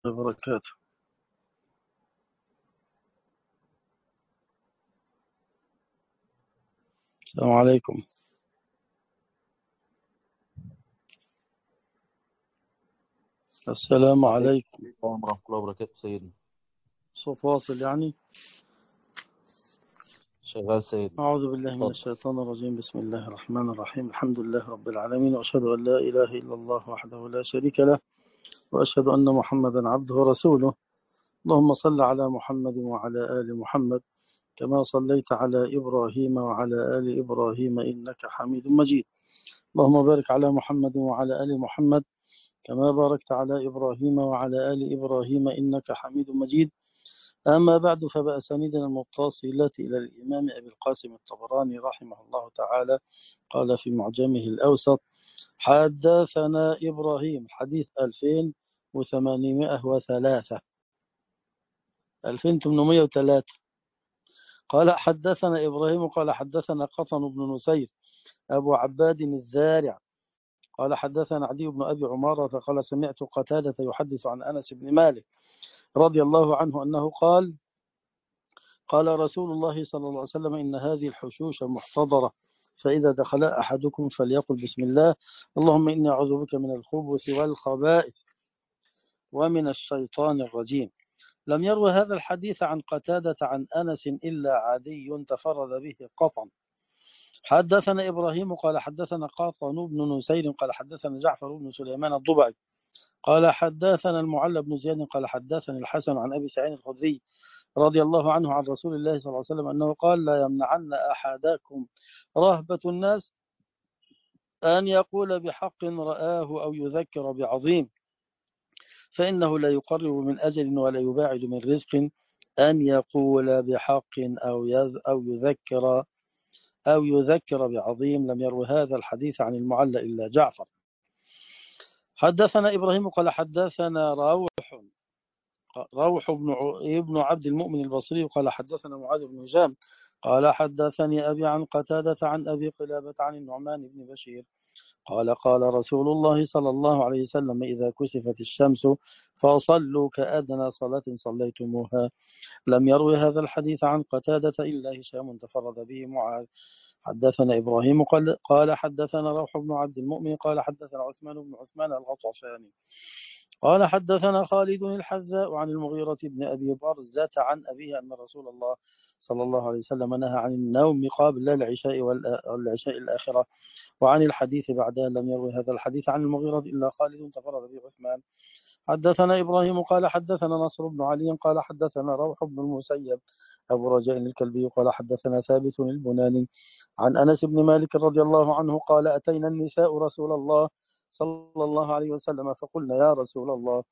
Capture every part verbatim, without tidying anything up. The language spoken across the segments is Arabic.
وبركاته. السلام عليكم. السلام عليكم ورحمة الله وبركاته. سيدنا صوت واصل يعني. شغال سيدنا. أعوذ بالله من اتفضل. الشيطان الرجيم. بسم الله الرحمن الرحيم. الحمد لله رب العالمين، وأشهد أن لا إله إلا الله وحده لا شريك له، وأشهد أن محمدا عبده ورسوله. اللهم صل على محمد وعلى آل محمد كما صليت على إبراهيم وعلى آل إبراهيم إنك حميد مجيد. اللهم بارك على محمد وعلى آل محمد كما باركت على إبراهيم وعلى آل إبراهيم إنك حميد مجيد. أما بعد، فبأسانيدنا المتصلة إلى الإمام أبي القاسم الطبراني رحمه الله تعالى قال في معجمه الأوسط: حدثنا إبراهيم، حديث ألفين وثمانمائة وثلاثة ألفين وثمانمائة وثلاثة. قال حدثنا إبراهيم قال حدثنا قطن بن نسير أبو عباد الزارع قال حدثنا عدي بن أبي عمارة قال سمعت قتادة يحدث عن أنس بن مالك رضي الله عنه أنه قال: قال رسول الله صلى الله عليه وسلم: إن هذه الحشوش محتضرة، فإذا دخل أحدكم فليقل بسم الله، اللهم إني أعوذ بك من الخبث والخبائث ومن الشيطان الرجيم. لم يروي هذا الحديث عن قتادة عن أنس إلا عدي تفرد به قطن. حدثنا إبراهيم قال حدثنا قاطن بن نسير قال حدثنا جعفر بن سليمان الضبعي قال حدثنا المعلى بن زياد قال حدثني الحسن عن أبي سعيد الخدري رضي الله عنه عن رسول الله صلى الله عليه وسلم أنه قال: لا يمنعن أحدكم رهبة الناس أن يقول بحق رآه أو يذكر بعظيم، فإنه لا يقرب من أجل ولا يباعد من رزق أن يقول بحق أو أو يذكر أو يذكر بعظيم. لم يروي هذا الحديث عن المعلى إلا جعفر. حدثنا إبراهيم قال حدثنا روح روح بن ابن عبد المؤمن البصري قال حدثنا معاذ بن هشام قال حدثني أبي عن قتادة عن أبي قلابة عن النعمان بن بشير قال: قال رسول الله صلى الله عليه وسلم: إذا كسفت الشمس فصلوا كأدنى صلاة صليتموها. لم يروي هذا الحديث عن قتادة إلا هشام تفرد به معاذ. حدثنا إبراهيم قال, قال حدثنا روح بن عبد المؤمن قال حدثنا عثمان بن عثمان الغطفاني قال حدثنا خالد الحذاء عن المغيرة بن أبي برزة عن أبيه أن رسول الله صلى الله عليه وسلم نهى عن النوم قبل العشاء والعشاء الآخرة. وعن الحديث بعدها لم يروي هذا الحديث عن المغيرة إلا خالد تفرد به عثمان. حدثنا إبراهيم قال حدثنا نصر بن علي قال حدثنا روح بن المسيب أبو رجاء الكلبي قال حدثنا ثابت البناني عن أنس بن مالك رضي الله عنه قال: أتينا النساء رسول الله صلى الله عليه وسلم فقلنا: يا رسول الله،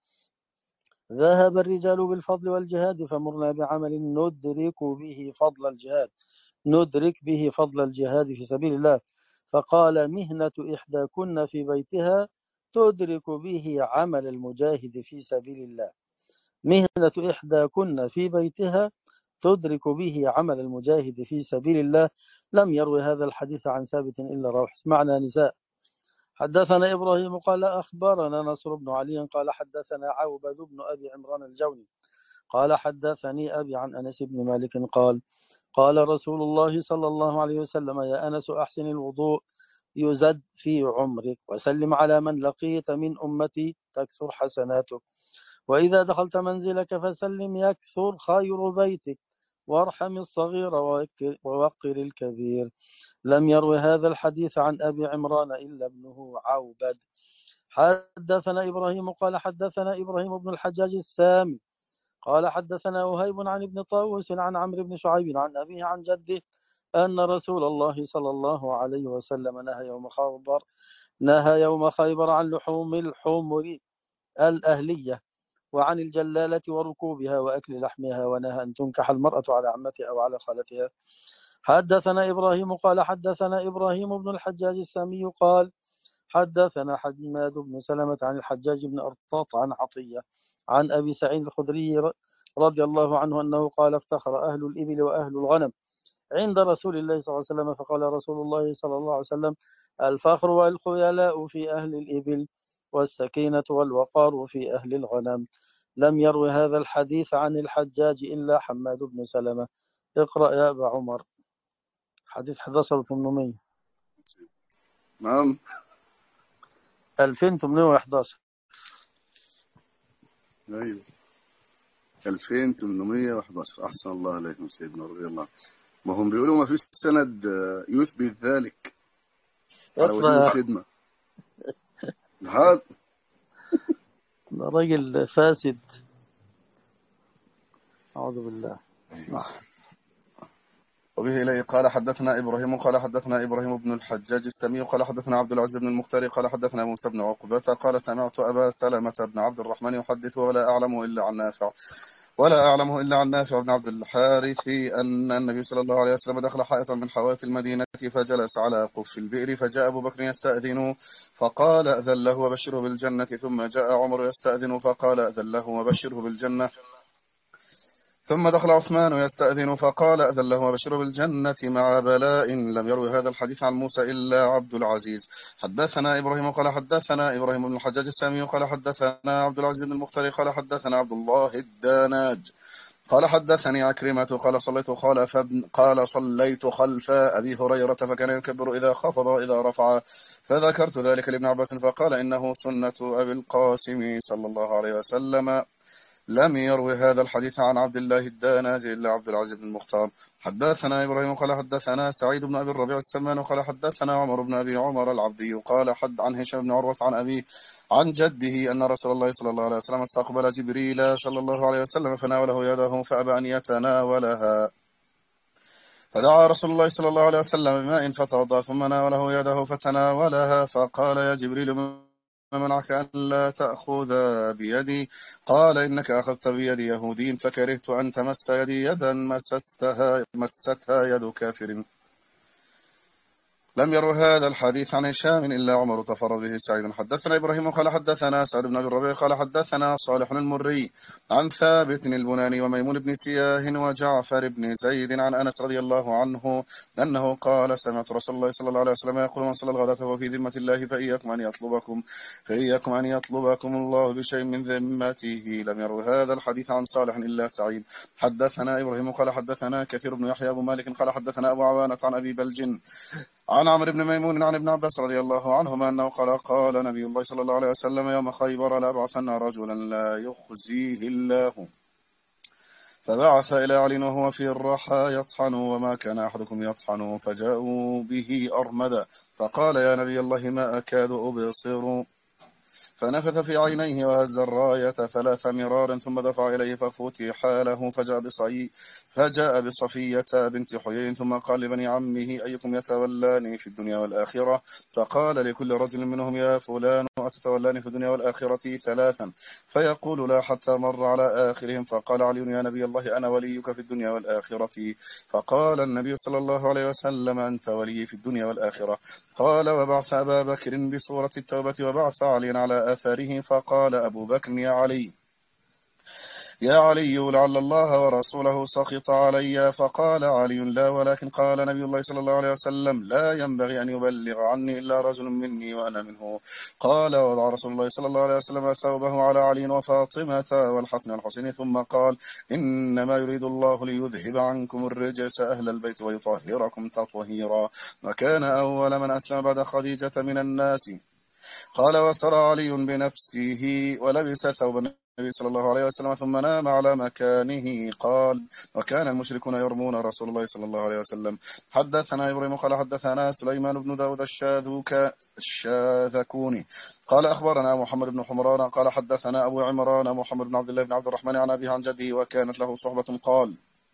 ذهب الرجال بالفضل والجهاد فمرنا بعمل ندرك به فضل الجهاد ندرك به فضل الجهاد في سبيل الله. فقال: مهنة إحداكن في بيتها تدرك به عمل المجاهد في سبيل الله. مهنة إحداكن في بيتها تدرك به عمل المجاهد في سبيل الله. لم يروي هذا الحديث عن ثابت إلا روح. اسمعنا نساء. حدثنا إبراهيم قال أخبرنا نصر بن علي قال حدثنا عوبد بن أبي عمران الجوني قال حدثني أبي عن أنس بن مالك قال: قال رسول الله صلى الله عليه وسلم: يا أنس، أحسن الوضوء يزد في عمرك، وسلم على من لقيت من أمتي تكثر حسناتك، وإذا دخلت منزلك فسلم يكثر خير بيتك، وارحم الصغير ووقر الكبير. لم يروي هذا الحديث عن أبي عمران إلا ابنه عوبد. حدثنا إبراهيم قال حدثنا إبراهيم بن الحجاج السامي قال حدثنا وهيب عن ابن طاووس عن عمرو بن شعيب عن أبيه عن جده أن رسول الله صلى الله عليه وسلم نهى يوم خيبر نهى يوم خيبر عن لحوم الحمر الأهلية وعن الجلالة وركوبها وأكل لحمها، ونهى أن تنكح المرأة على عمتها أو على خالتها. حدثنا إبراهيم قال حدثنا إبراهيم بن الحجاج السامي قال حدثنا حماد بن سلمة عن الحجاج بن أرطاط عن عطية عن أبي سعيد الخدري رضي الله عنه أنه قال: افتخر أهل الإبل وأهل الغنم عند رسول الله صلى الله عليه وسلم، فقال رسول الله صلى الله عليه وسلم: الفخر والخيلاء في أهل الإبل، والسكينة والوقار في أهل الغنم. لم يروي هذا الحديث عن الحجاج إلا حماد بن سلمة. اقرأ يا أبا عمر. حديث أحد عشر وثمانمائة. نعم. ألفين وثمانمائة وأحد عشر. أيوه ألفين وثمانمائة وأحد عشر. أحسن الله عليكم سيدنا رضي الله. ما هم بيقولوا ما فيش سند يثبت ذلك على وجه اقرأ. الخدمة. هذا راجل فاسد. أعوذ بالله. وبه إليه قال حدثنا إبراهيم قال حدثنا إبراهيم بن الحجاج السمي قال حدثنا عبد العزيز بن المختار قال حدثنا موسى بن عقبة قال سمعت أبا سلمة بن عبد الرحمن يحدث ولا أعلمه إلا عن نافع ولا أعلمه إلا عن نافع بن عبد الحارث أن النبي صلى الله عليه وسلم دخل حائطا من حوائط المدينة فجلس على قف البئر فجاء أبو بكر يستأذن فقال أذن له وبشره بالجنة ثم جاء عمر يستأذن فقال أذن له وبشره بالجنة ثم دخل عثمان يستأذن فقال أذن له وبشره بالجنة مع بلاء. لم يروي هذا الحديث عن موسى إلا عبد العزيز. حدثنا إبراهيم قال حدثنا إبراهيم بن الحجاج السامي قال حدثنا عبد العزيز بن المختار قال حدثنا عبد الله الداناج قال حدثني عكرمة قال صليت خلف قال صليت خلف أبي هريرة فكان يكبر إذا خفض وإذا رفع فذكرت ذلك لابن عباس فقال إنه سنة أبي القاسم صلى الله عليه وسلم. لم يروي هذا الحديث عن عبد الله الداناج إلا عبد العزيز بن المختار. حدثنا إبراهيم قال حدثنا سعيد بن أبي الربيع السمان قال حدثنا عمر بن أبي عمر العبدي قال حد عن هشام بن عروة عن أبيه عن جده أن رسول الله صلى الله عليه وسلم استقبل جبريل صلى الله عليه وسلم فناوله يده فأبى أن يتناولها فدعا رسول الله صلى الله عليه وسلم بماء فتوضأ ثم ناوله يده فتناولها فقال يا جبريل ما منعك أن لا تأخذ بيدي قال إنك أخذت بيد يهودي فكرهت أن تمس يدي يدا مسستها, مستها يد كافر. لم يروي هذا الحديث عن هشام إلا عمر تفرد به سعيد. حدثنا إبراهيم قال حدثنا سعد بن أبي الربيع قال حدثنا صالح المري عن ثابت البناني وميمون بن سياه وجعفر بن زيد عن أنس رضي الله عنه أنه قال سمعت رسول الله صلى الله عليه وسلم يقول من صلى الغداة وفي ذمة الله فإياكم أن يطلبكم فإياكم أن يطلبكم الله بشيء من ذمته. لم يروي هذا الحديث عن صالح إلا سعيد. حدثنا إبراهيم قال حدثنا كثير بن يحيى أبو مالك قال حدثنا أبو عوانة عن أبي بلج عن عمرو بن ميمون عن ابن عباس رضي الله عنهما أنه قال قال نبي الله صلى الله عليه وسلم يوم خيبر لأبعثن رجلا لا يخزيه الله فبعث إلى علي وهو في الرحى يطحن وما كان أحدكم يطحن فجاءوا به أرمدا فقال يا نبي الله ما أكاد أبصر فنفث في عينيه وهز الراية ثلاث مرار ثم دفع إليه ففتح له فجاء بصي فجاء بصفية بنت حيي ثم قال لبني عمه أيكم يتولاني في الدنيا والآخرة فقال لكل رجل منهم يا فلان أتتولاني في الدنيا والآخرة ثلاثا فيقول لا حتى مر على آخرهم فقال علي يا نبي الله أنا وليك في الدنيا والآخرة فقال النبي صلى الله عليه وسلم أنت ولي في الدنيا والآخرة. قال وبعث أبا بكر بصورة التوبة وبعث علي على أثره فقال أبو بكر يا علي يا علي لعل الله ورسوله سخط علي فقال علي لا ولكن قال نبي الله صلى الله عليه وسلم لا ينبغي أن يبلغ عني إلا رجل مني وأنا منه. قال وضع رسول الله صلى الله عليه وسلم ثوبه على علي وفاطمة والحسن والحسين ثم قال إنما يريد الله ليذهب عنكم الرجس أهل البيت ويطهركم تطهيرا. وكان أول من أسلم بعد خديجة من الناس. قال وسرى علي بنفسه ولبس ثوب النبي صلى الله عليه وسلم ثم نام على مكانه. قال وكان المشركون يرمون رسول الله صلى الله عليه وسلم. حدثنا إبراهيم قال حدثنا سليمان بن داود الشاذوك الشاذكوني قال أخبرنا محمد بن حمران قال حدثنا أبو عمران محمد بن عبد الله بن عبد الرحمن عن أبيه عن جده وكانت له صحبة. قال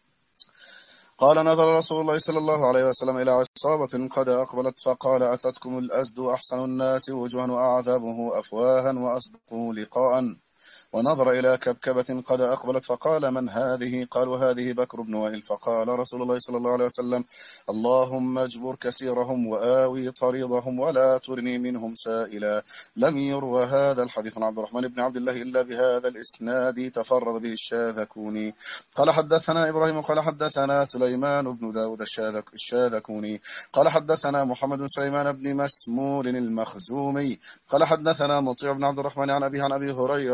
قال نظر رسول الله صلى الله عليه وسلم إلى عصابة قد أقبلت فقال أتتكم الأسد أحسن الناس وجوها وأعذابه أفواها وأصدقه لقاء. ونظر إلى كبكبة قد أقبلت فقال من هذه؟ قالوا هذه بكر بن وائل. فقال رسول الله صلى الله عليه وسلم اللهم اجبر كثيرهم وآوي طريضهم ولا ترني منهم سائلا. لم يروى هذا الحديث عن عبد الرحمن بن عبد الله إلا بهذا الإسناد تفرد به الشاذكوني. قال حدثنا إبراهيم قال حدثنا سليمان بن داود الشاذكوني قال حدثنا محمد بن سليمان بن مسمول المخزومي قال حدثنا مطيع بن عبد الرحمن عن أبيه عن أبي هريرة رضي الله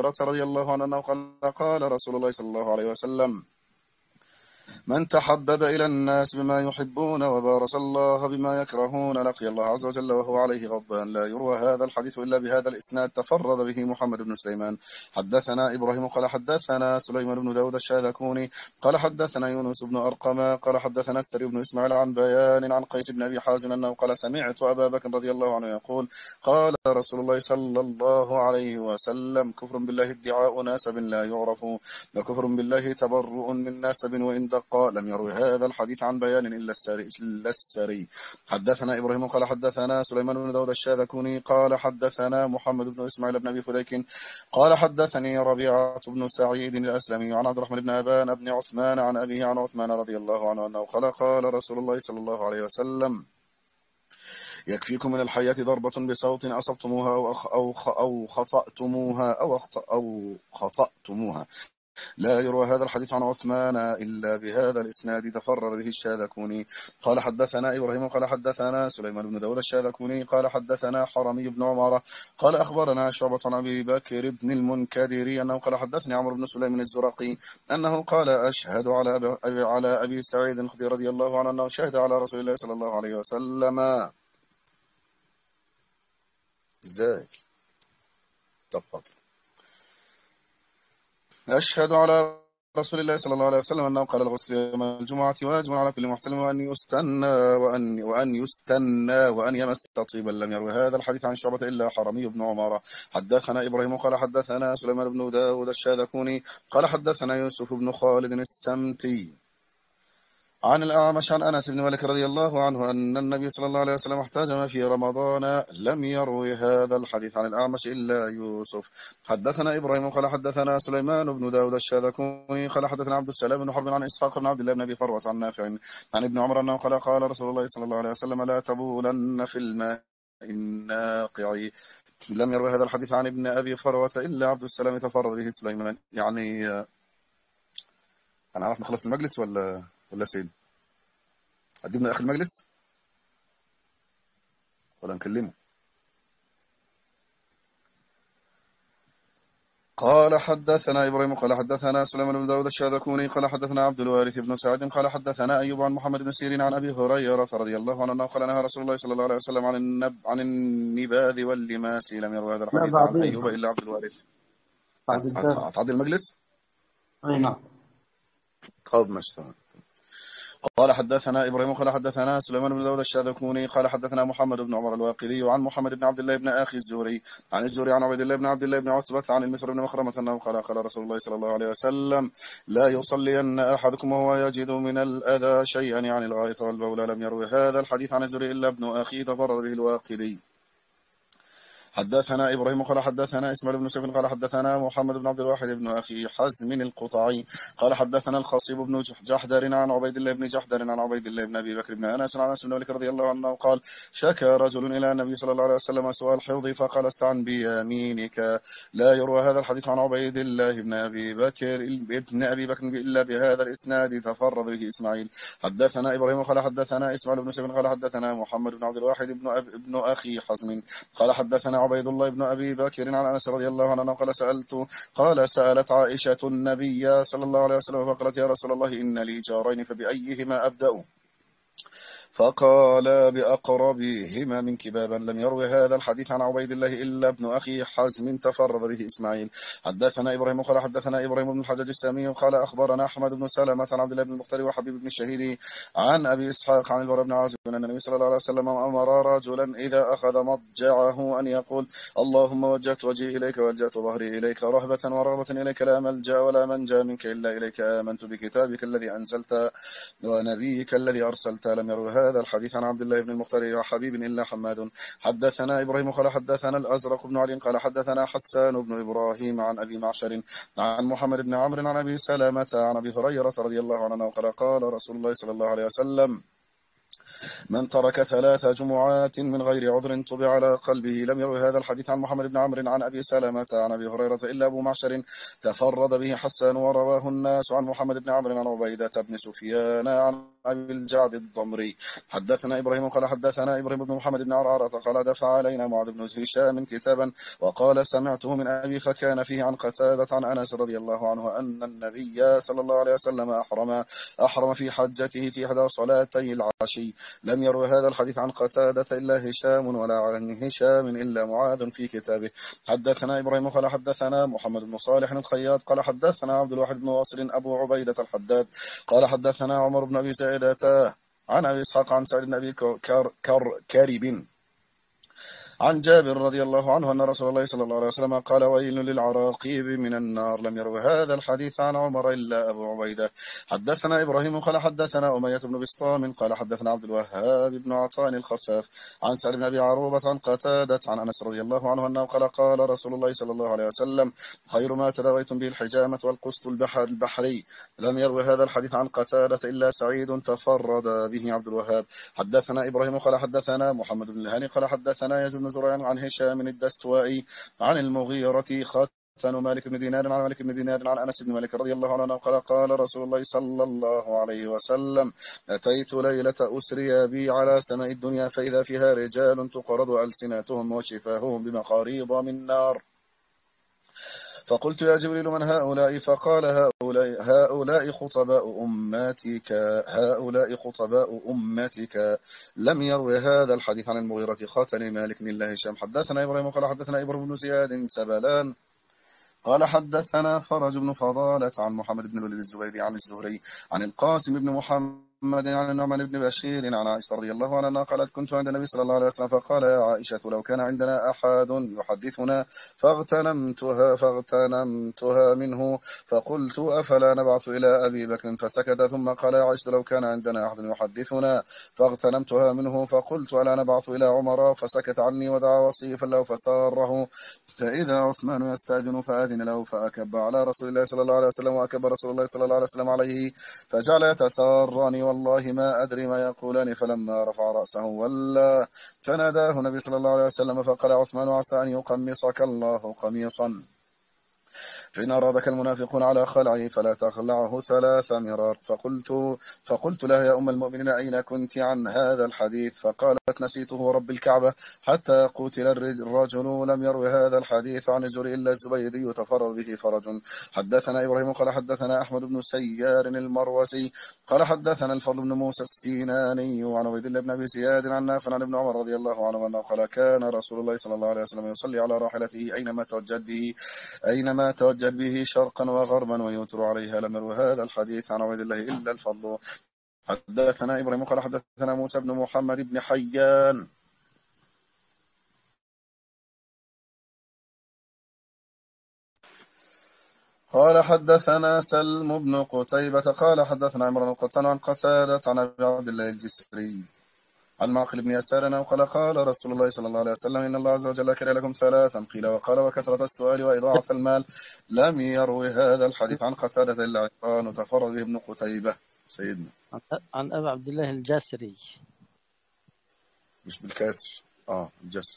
الله عنه أنه قال قال رسول الله صلى الله عليه وسلم: من تحبب إلى الناس بما يحبون وبارز الله بما يكرهون لقي الله عز وجل وهو عليه غضبان. لا يروى هذا الحديث إلا بهذا الإسناد. تفرد به محمد بن سليمان. حدثنا إبراهيم قال حدثنا سليمان بن داود الشاذكوني قال حدثنا يونس بن أرقم قال حدثنا السري بن إسماعيل عن بيان عن قيس بن أبي حازم أنه قال: سمعت أبا بكر رضي الله عنه يقول: قال رسول الله صلى الله عليه وسلم: كفر بالله ادعاء نسب لا يعرف، وكفر بالله تبرؤ من نسب وإن دق. لم يروي هذا الحديث عن بيان إلا السري, إلا السري. حدثنا إبراهيم قال حدثنا سليمان بن داود الشاذكوني قال حدثنا محمد بن إسماعيل بن أبي فديك قال حدثني ربيعة بن سعيد الأسلمي عن عبد الرحمن بن أبان بن عثمان عن أبيه عن عثمان رضي الله عنه أنه قال: قال رسول الله صلى الله عليه وسلم: يكفيكم من الحياة ضربة بصوت أصبتموها أو أو أو خطأتموها أو أو خطأتموها. لا يروى هذا الحديث عن عثمان إلا بهذا الإسناد. تفرد به الشاذكوني. قال حدثنا إبراهيم قال حدثنا سليمان بن داود الشاذكوني قال حدثنا حرمي بن عمر قال أخبرنا شعبة عن أبي بكر بن المنكدر أنه قال حدثني عمرو بن سليم الزرقي أنه قال: أشهد على أبي, على أبي سعيد الخدري رضي الله عنه أنه شهد على رسول الله صلى الله عليه وسلم. ازاي؟ تفضل. أشهد على رسول الله صلى الله عليه وسلم أنه قال: الغسل يوم الجمعة واجب على كل محتلم وأن يستنى وأن وأن يستنى وأن يمس طيبا. لم يروي هذا الحديث عن شعبة إلا حرمي بن عمر. حدثنا إبراهيم قال حدثنا سليمان بن داود الشاذكوني قال حدثنا يوسف بن خالد السمتي عن الأعمش عن أنس بن مالك رضي الله عنه أن النبي صلى الله عليه وسلم احتجم في رمضان. لم يروي هذا الحديث عن الأعمش إلا يوسف. حدثنا إبراهيم قال حدثنا سليمان بن داود الشاذكوني قال حدثنا عبد السلام بن حرب عن إسحاق بن عبد الله بن أبي فروة عن نافع عن ابن عمر أنه قال: قال رسول الله صلى الله عليه وسلم: لا تبولن في الماء الناقع. لم يروي هذا الحديث عن ابن أبي فروة إلا عبد السلام. تفرد به سليمان. يعني أنا عارف نخلص المجلس ولا ولا سيد؟ قدمنا آخر المجلس ولا نكلمه؟ قال حدثنا إبراهيم قال حدثنا سليمان بن داود الشاذكوني قال حدثنا عبد الوارث بن سعد قال حدثنا أيوب عن محمد بن سيرين عن أبي هريرة رضي الله عنه قال: نهى رسول الله صلى الله عليه وسلم عن النب عن النباذ واللماس. لم يروي هذا الحديث عن أيوب إلا عبد الوارث. هتعدي المجلس؟ أي نعم. طب ماشي. قال حدثنا إبراهيم قال حدثنا سليمان بن داود الشاذكوني قال حدثنا محمد بن عمر الواقدي عن محمد بن عبد الله بن أخي الزهري عن الزهري عن عبيد الله بن عبد الله بن عتبة عن المسر بن مخرمة أنه قال: قال رسول الله صلى الله عليه وسلم: لا يصلين أحدكم وهو يجد من الأذى شيئا يعني الغائط والبول. لم يروي هذا الحديث عن الزهري إلا ابن أخي. تفرد به الواقدي. حدثنا إبراهيم قال حدثنا إسماعيل بن سيف قال حدثنا محمد بن عبد الواحد بن أخي حزم القطعي قال حدثنا الخصيب بن جحدر عن عبيد الله بن جحدر عن عبيد الله بن أبي بكر بن أنس عن أنس بن مالك رضي الله عنه قال: شكى رجل إلى النبي صلى الله عليه وسلم سوء الحوض فقال: استعن بيمينك. لا يروى هذا الحديث عن عبيد الله بن أبي بكر ابن أبي بكر إلا بهذا الإسناد. تفرد به إسماعيل. حدثنا إبراهيم قال حدثنا إسماعيل بن سيف قال حدثنا محمد بن عبد الواحد بن أب ابن أخي حزم قال حدثنا عبيد الله بن أبي بكر عن أنس رضي الله عنه قال: سألت قال سألت عائشة النبي صلى الله عليه وسلم فقالت: يا رسول الله إن لي جارين فبأيهما أبدأ؟ فقال: بأقربهما منك بابا. لم يروي هذا الحديث عن عبيد الله إلا ابن أخي حزم. تفرد به إسماعيل. حدثنا إبراهيم قال حدثنا إبراهيم بن الحجاج السامي قال أخبرنا أحمد بن سلمة عن عبد الله بن المختار وحبيب بن الشهيد عن أبي إسحاق عن البراء بن عازب أن النبي صلى الله عليه وسلم أمر رجلا إذا أخذ مضجعه أن يقول: اللهم وجهت وجهي إليك ووجهت ظهري إليك رهبة ورغبة إليك لا ملجأ ولا منجا منك إلا إليك آمنت بكتابك الذي أنزلت ونبيك الذي أرسلت. لم يروي هذا الحديث عن عبد الله بن المختار وحبيب إلا حماد. حدثنا إبراهيم قال حدثنا الأزرق بن علي قال حدثنا حسان بن إبراهيم عن أبي معشر عن محمد بن عمرو عن أبي سلمة عن أبي هريرة رضي الله عنه قال: قال رسول الله صلى الله عليه وسلم: من ترك ثلاث جمعات من غير عذر طبع على قلبه. لم يروي هذا الحديث عن محمد بن عمرو عن أبي سلمة عن أبي هريرة إلا أبو معشر. تفرد به حسان ورواه الناس عن محمد بن عمرو عن عبيدة بن سفيان عن أبي الجعد الضمري حدثنا إبراهيم قال حدثنا إبراهيم بن محمد بن عرعرة قال دفع علينا معاذ بن هشام كتابا وقال سمعته من أبي فكان فيه عن قتادة عن أنس رضي الله عنه أن النبي صلى الله عليه وسلم أحرم أحرم في حجته في إحدى صلاتي العشي. لم يروي هذا الحديث عن قتادة إلا هشام ولا عن هشام إلا معاذ في كتابه. حدثنا إبراهيم قال حدثنا محمد بن صالح الخياط قال حدثنا عبد الواحد بن واصل أبو عبيدة الحداد قال حدثنا عمر بن أبي زائدة عن أبي إسحاق عن سعيد بن أبي كر كر كارب عن جابر رضي الله عنه أن رسول الله صلى الله عليه وسلم قال ويل للعراقيب من النار. لم يروي هذا الحديث عن عمر إلا أبو عبيدة. حدثنا إبراهيم قال حدثنا أمية بن بسطام قال حدثنا عبد الوهاب بن عطاء الخفاف عن سعد بن أبي عروبة عن قتادة عن أنس رضي الله عنه أنه قال قال رسول الله صلى الله عليه وسلم خير ما تداويتم به الحجامة والقسط البحر البحري. لم يروي هذا الحديث عن قتادة إلا سعيد تفرد به عبد الوهاب. حدثنا إبراهيم قال حدثنا محمد بن الهاني قال حدثنا يزيد بن زريع عن هشام الدستوائي عن المغيرة ختن مالك بن دينار عن مالك بن دينار عن أنس بن مالك رضي الله عنه قال قال رسول الله صلى الله عليه وسلم أتيت ليلة أسري بي على سماء الدنيا فإذا فيها رجال تقرض ألسنتهم وشفاههم بمقاريض من نار فقلت يا جبريل من هؤلاء؟ فقال هؤلاء, هؤلاء خطباء أمتك هؤلاء خطباء أمتك. لم يروي هذا الحديث عن المغيرة خاتن مالك بن الله هشام. حدثنا إبراهيم قال حدثنا إبراهيم بن زياد سبلان قال حدثنا فرج بن فضالة عن محمد بن الوليد الزبيدي عن الزهري عن القاسم بن محمد عن النعمان بن بشير عن عائشة رضي الله عنها قالت كنت عند النبي صلى الله عليه وسلم فقال يا عائشة لو كان عندنا أحد يحدثنا فاغتنمتها فاغتنمتها منه فقلت أفلا نبعث إلى أبي بكر فسكت ثم قال يا عائشة لو كان عندنا أحد يحدثنا فاغتنمتها منه فقلت ألا نبعث إلى عمر فسكت عني ودعا وصيفا له فساره فإذا عثمان يستأذن فأذن له فأكب على رسول الله صلى الله عليه وسلم وأكب رسول الله صلى الله عليه وسلم عليه فجعل يتسارني والله ما أدري ما يقولان فلما رفع رأسه ولا فناداه النبي صلى الله عليه وسلم فقال عثمان عسى أن يقمصك الله قميصا فإن أرادك المنافقون على خلعه فلا تخلعه ثلاث مرار. فقلت فقلت لها يا أم المؤمنين أين كنت عن هذا الحديث؟ فقالت نسيته رب الكعبة حتى قتل الرجل. لم يروي هذا الحديث عن الزهري إلا الزبيدي يتفرد به فرج. حدثنا إبراهيم قال حدثنا أحمد بن سيار المروسي قال حدثنا الفضل بن موسى السيناني عن عبيد الله بن أبي زياد عن نافع عن ابن عمر رضي الله عنه أنه قال كان رسول الله صلى الله عليه وسلم يصلي على راحلته أينما توجد به أينما توجد به شرقا وغربا ويوتر عليها. لم يروي هذا الحديث عن عبيد الله إلا الفضل. حدثنا إبراهيم قال حدثنا موسى بن محمد بن حيان قال حدثنا سلم بن قتيبة قال حدثنا عمران القطان عن قتادة عن أبي عبد الله الجسري عن معقل بن يسار وقال قال رسول الله صلى الله عليه وسلم إن الله عز وجل كره لكم ثلاثا قيل وقال وكثرة السؤال وإضاعة المال. لم يروي هذا الحديث عن قتادة إلا عمران تفرد به ابن قتيبة. سيدنا عن أبي عبد الله الجسري مش بالكسر اه الجسر.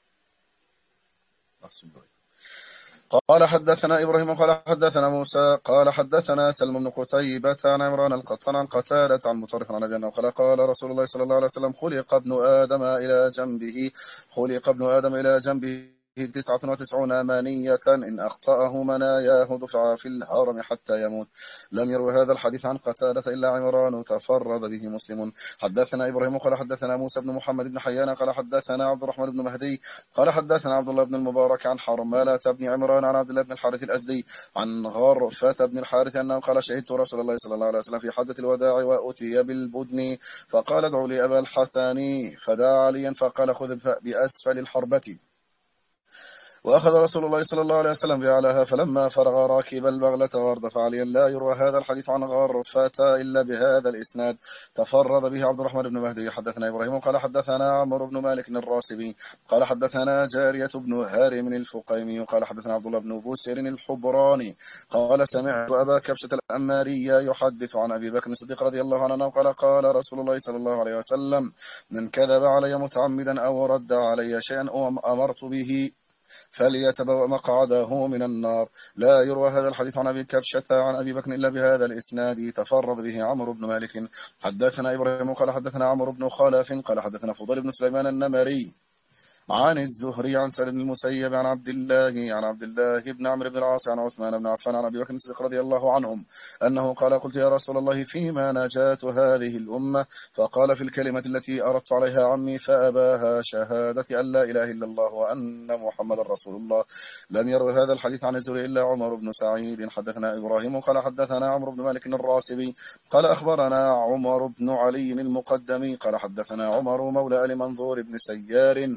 قال حدثنا إبراهيم قال حدثنا موسى قال حدثنا سلم بن قتيبة عن عمران القطان عن قتادة عن مطرف عن أبي أنه قال قال رسول الله صلى الله عليه وسلم خلق ابن آدم إلى جنبه خلق ابن آدم إلى جنبه تسعة وتسعون مانية إن أخطأه مناياه دفع في الهرم حتى يموت. لم يروي هذا الحديث عن قتادة إلا عمران تفرد به مسلم. حدثنا إبراهيم قال حدثنا موسى بن محمد بن حيان قال حدثنا عبد الرحمن بن مهدي قال حدثنا عبد الله بن المبارك عن حرملة بن عمران عن عبد الله بن الحارث الأزدي عن غرفة بن الحارث أنه قال شهدت رسول الله صلى الله عليه وسلم في حجة الوداع وأتي بالبدن فقال ادعوا لي أبا الحسن فدعا عليا فقال خذ بأسفل الحربة وأخذ رسول الله صلى الله عليه وسلم بأعلاها فلما فرغ راكب البغلة واردف عليا. لا يروى هذا الحديث عن غرفة إلا بهذا الإسناد تفرد به عبد الرحمن بن مهدي. حدثنا إبراهيم قال حدثنا عمرو بن مالك الراسبي قال حدثنا جارية بن هارم الفقيمي قال حدثنا عبد الله بن بوسير الحبراني قال سمعت أبا كبشة الأمارية يحدث عن أبي بكر الصديق رضي الله عنه قال قال رسول الله صلى الله عليه وسلم من كذب علي متعمدا أو رد علي شيئا أمرت به فليتبوأ مقعده من النار. لا يروى هذا الحديث عن أبي كبشة عن أبي بكر إلا بهذا الإسناد، تفرد به عمرو بن مالك. حدثنا إبراهيم قال حدثنا عمرو بن خلف قال حدثنا فضيل بن سليمان النمري عن الزهري عن سالم بن المسيب عن عبد الله عن عبد الله بن عمرو بن العاص عن عثمان بن عفان عن ابي بكر الصديق رضي الله عنهم انه قال: قلت يا رسول الله فيما نجاة هذه الامه؟ فقال: في الكلمه التي اردت عليها عمي فاباها، شهاده ان لا اله الا الله وان محمد رسول الله. لم يروي هذا الحديث عن الزهري الا عمر بن سعيد. حدثنا ابراهيم قال حدثنا عمرو بن مالك الراسبي قال اخبرنا عمر بن علي المقدمي قال حدثنا عمر مولى ال منظور بن سيار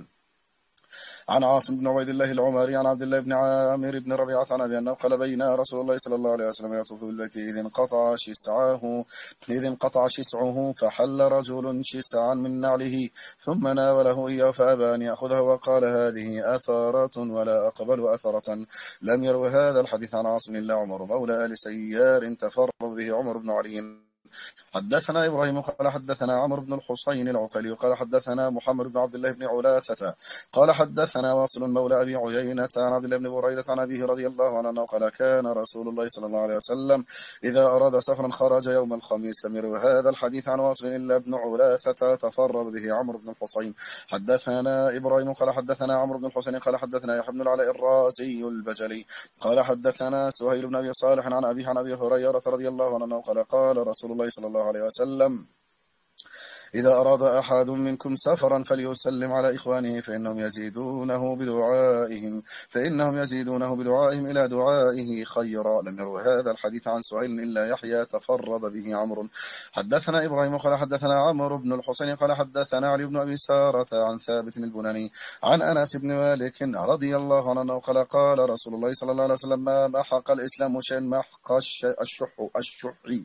عن عاصم بن عبيد الله العمري عن عبد الله بن عامر بن ربيعة عن أبي أنه قال: بين رسول الله صلى الله عليه وسلم يطوف بالبيت إذ انقطع شسعه إذ انقطع شسعه فحل رجل شسعا من نعله ثم ناوله إياه فأبى أن يأخذه وقال: هذه أثرة ولا أقبل أثرة. لم يروي هذا الحديث عن عاصم إلا عمر مولى آل سيار، تفرد به عمر بن علي. حدثنا إبراهيم قال حدثنا عمرو بن الحصين العقلي قال حدثنا محمد بن عبد الله بن علاثة قال حدثنا واصل مولى أبي عيينة عن عبد الله بن بريدة عن أبيه رضي الله عنه قال: كان رسول الله صلى الله عليه وسلم إذا أراد سفرا خرج يوم الخميس. لم يروي هذا الحديث عن واصل إلا ابن علاثة، تفرد به عمرو بن الحصين. حدثنا إبراهيم قال حدثنا عمرو بن الحصين قال حدثنا يحيى بن العلاء الرازي البجلي قال حدثنا سهيل بن أبي صالح عن أبيه عن أبي هريرة رضي الله عنه قال: قال رسول الله صلى الله عليه وسلم: إذا أراد أحد منكم سفرا فليسلم على إخوانه فإنهم يزيدونه بدعائهم فإنهم يزيدونه بدعائهم إلى دعائه خيرا. لم يروي هذا الحديث عن سهيل إلا يحيى، تفرد به عمرو. حدثنا إبراهيم قال حدثنا عمرو بن الحسين قال حدثنا علي بن أبي سارة عن ثابت البناني عن أنس بن مالك رضي الله عنه قال: قال رسول الله صلى الله عليه وسلم: ما محق الإسلام شيئا محق الشح الشح.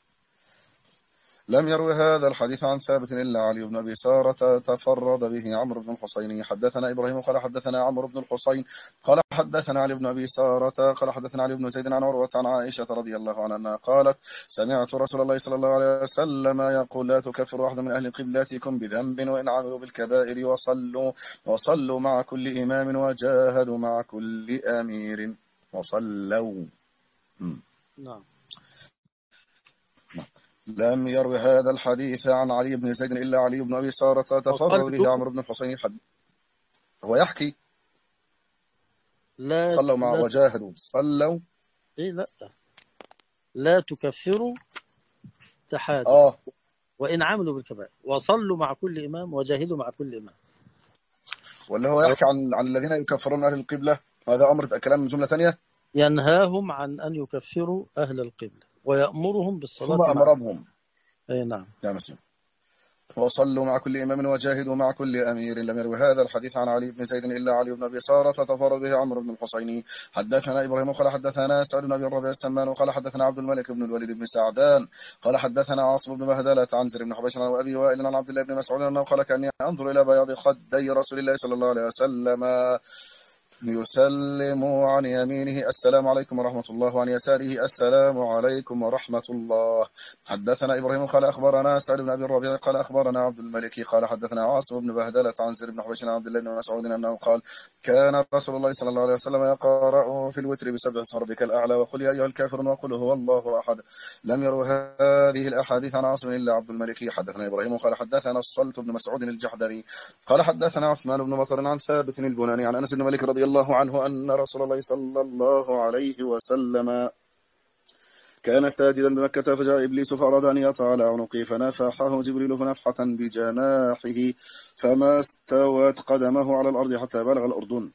لم يروي هذا الحديث عن ثابت إلا علي بن أبي سارة، تفرد به عمرو بن الحصين. حدثنا إبراهيم قال حدثنا عمرو بن الحصين قال حدثنا علي بن أبي سارة قال حدثنا علي بن زيد عن عروة عن عائشة رضي الله عنها قالت: سمعت رسول الله صلى الله عليه وسلم يقول: لا تكفر أحد من أهل قبلتكم بذنب وإن عملوا بالكبائر وصلوا وصلوا مع كل إمام وجاهدوا مع كل أمير وصلوا. نعم. لم يروي هذا الحديث عن علي بن زيد إلا علي بن أبي سارة، تفرد به عمرو بن الحصين. هو يحكي لا صلوا مع لا وجاهدوا صلوا إيه لا لا تكفروا تحادوا آه وإن عملوا بالكبائر وصلوا مع كل إمام وجاهدوا مع كل إمام. ولا هو يحكي عن عن الذين يكفرون أهل القبلة؟ هذا أمر كلام من جملة ثانية. ينهاهم عن أن يكفروا أهل القبلة ويأمرهم بالصلاة ثم مع أمرهم. أي نعم. يا مسلم. وصلوا مع كل إمام وجاهدوا مع كل أمير. لم يروي هذا الحديث عن علي بن زيد إلا علي بن أبي سارة، تفرد به عمرو بن الحصين. حدثنا إبراهيم قال حدثنا سعد بن أبي الربيع السمان وقال حدثنا عبد الملك بن الوليد بن سعدان قال حدثنا عاصم بن مهدلة عن زر بن حبيش عن أبي وائل عن عبد الله بن مسعود أنه قال: كأني أنظر إلى بياض خدي رسول الله صلى الله عليه وسلم يسلم عن يمينه السلام عليكم ورحمة الله وعن يساره السلام عليكم ورحمة الله. حدثنا إبراهيم قال أخبرنا سعد بن أبي الربيع قال أخبرنا عبد الملك قال حدثنا عاصم بن بهدلة عن زر بن حبيش عن عبد الله بن مسعود أنه قال: كان رسول الله صلى الله عليه وسلم يقرأ في الوتر بسبع اسم ربك الأعلى وقل يا أيها الكافرون وقل هو الله أحد. لم يروا هذه الأحاديث عن عاصم إلا عبد الملك. حدثنا إبراهيم قال حدثنا الصلت بن مسعود الجحدري قال حدثنا عثمان بن مطر عن ثابت البناني عن أنس بن مالك رضي الله عنه أن رسول الله صلى الله عليه وسلم كان ساجدا بمكة فجاء إبليس فأراد أن يطع على عنقه فنفحه جبريل فنفحة بجناحه فما استوت قدمه على الأرض حتى بلغ الأردن.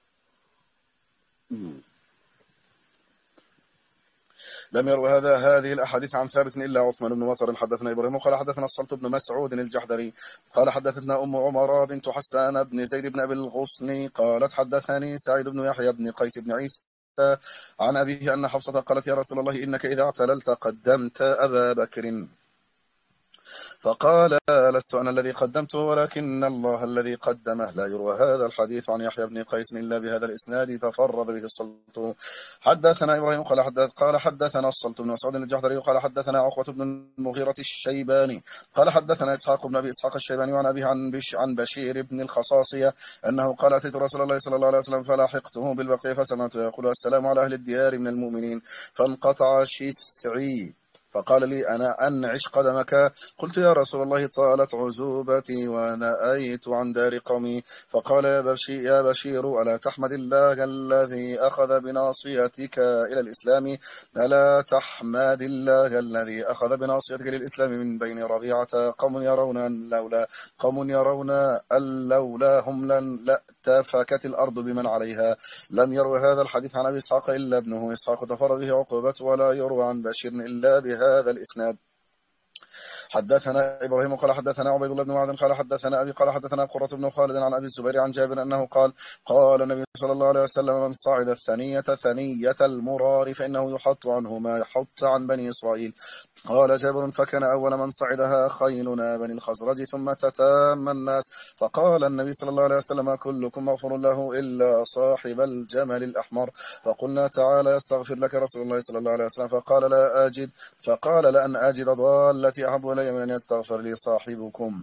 لم يروي هذا هذه الأحاديث عن ثابت إلا عثمان بن مطر. حدثنا إبراهيم قال حدثنا الصلت بن مسعود الجحدري قال حدثتنا أم عمر بنت حسان بن زيد بن أبي الغصن قالت حدثني سعيد بن يحيى بن قيس بن عيسى عن أبيه أن حفصة قالت: يا رسول الله إنك إذا اعتللت قدمت أبا بكر فقال لست أنا الذي قدمته ولكن الله الذي قدمه. لا يروى هذا الحديث عن يحيى بن قيس إلا بهذا الإسناد تفرد به السلط. حدثنا إبراهيم قال حدث قال حدثنا السلط بن مسعود الجحدري قال حدثنا عقبة بن المغيرة الشيباني قال حدثنا إسحاق بن أبي إسحاق الشيباني عن أبيه عن بش عن بشير بن الخصاصية أنه قال أتيت رسول الله صلى الله عليه وسلم فلاحقته بالبقيع فسمعته يقول السلام على أهل الديار من المؤمنين فانقطع شسعي فقال لي أنا أنعش قدمك. قلت يا رسول الله طالت عزوبتي ونأيت عن دار قومي. فقال يا بشير, يا بشير ألا تحمد الله الذي أخذ بناصيتك إلى الإسلام ألا تحمد الله الذي أخذ بناصيتك للإسلام من بين ربيعة قوم يرون أن لولا قوم يرون أن لولاهم لن لأتفكت الأرض بمن عليها. لم يروي هذا الحديث عن أبي إسحاق إلا ابنه إسحاق تفرد به عقبة ولا يروى عن بشير إلا بهذا الإسناد. حدثنا إبراهيم قال حدثنا عبيد الله بن معاذ قال حدثنا أبي قال حدثنا قرة بن خالد عن أبي الزبير عن جابر أنه قال قال النبي صلى الله عليه وسلم من صعد الثنية ثنية المرار فإنه يحط عنه ما يحط عن بني إسرائيل. قال جابر فكان أول من صعدها خيلنا بني الخزرج ثم تتام الناس. فقال النبي صلى الله عليه وسلم كلكم مغفور له إلا صاحب الجمل الأحمر. فقلنا تعالى يستغفر لك رسول الله صلى الله عليه وسلم فقال لا أجد فقال لأن أجد ضالتي أحب إلي من أن يستغفر لي صاحبكم.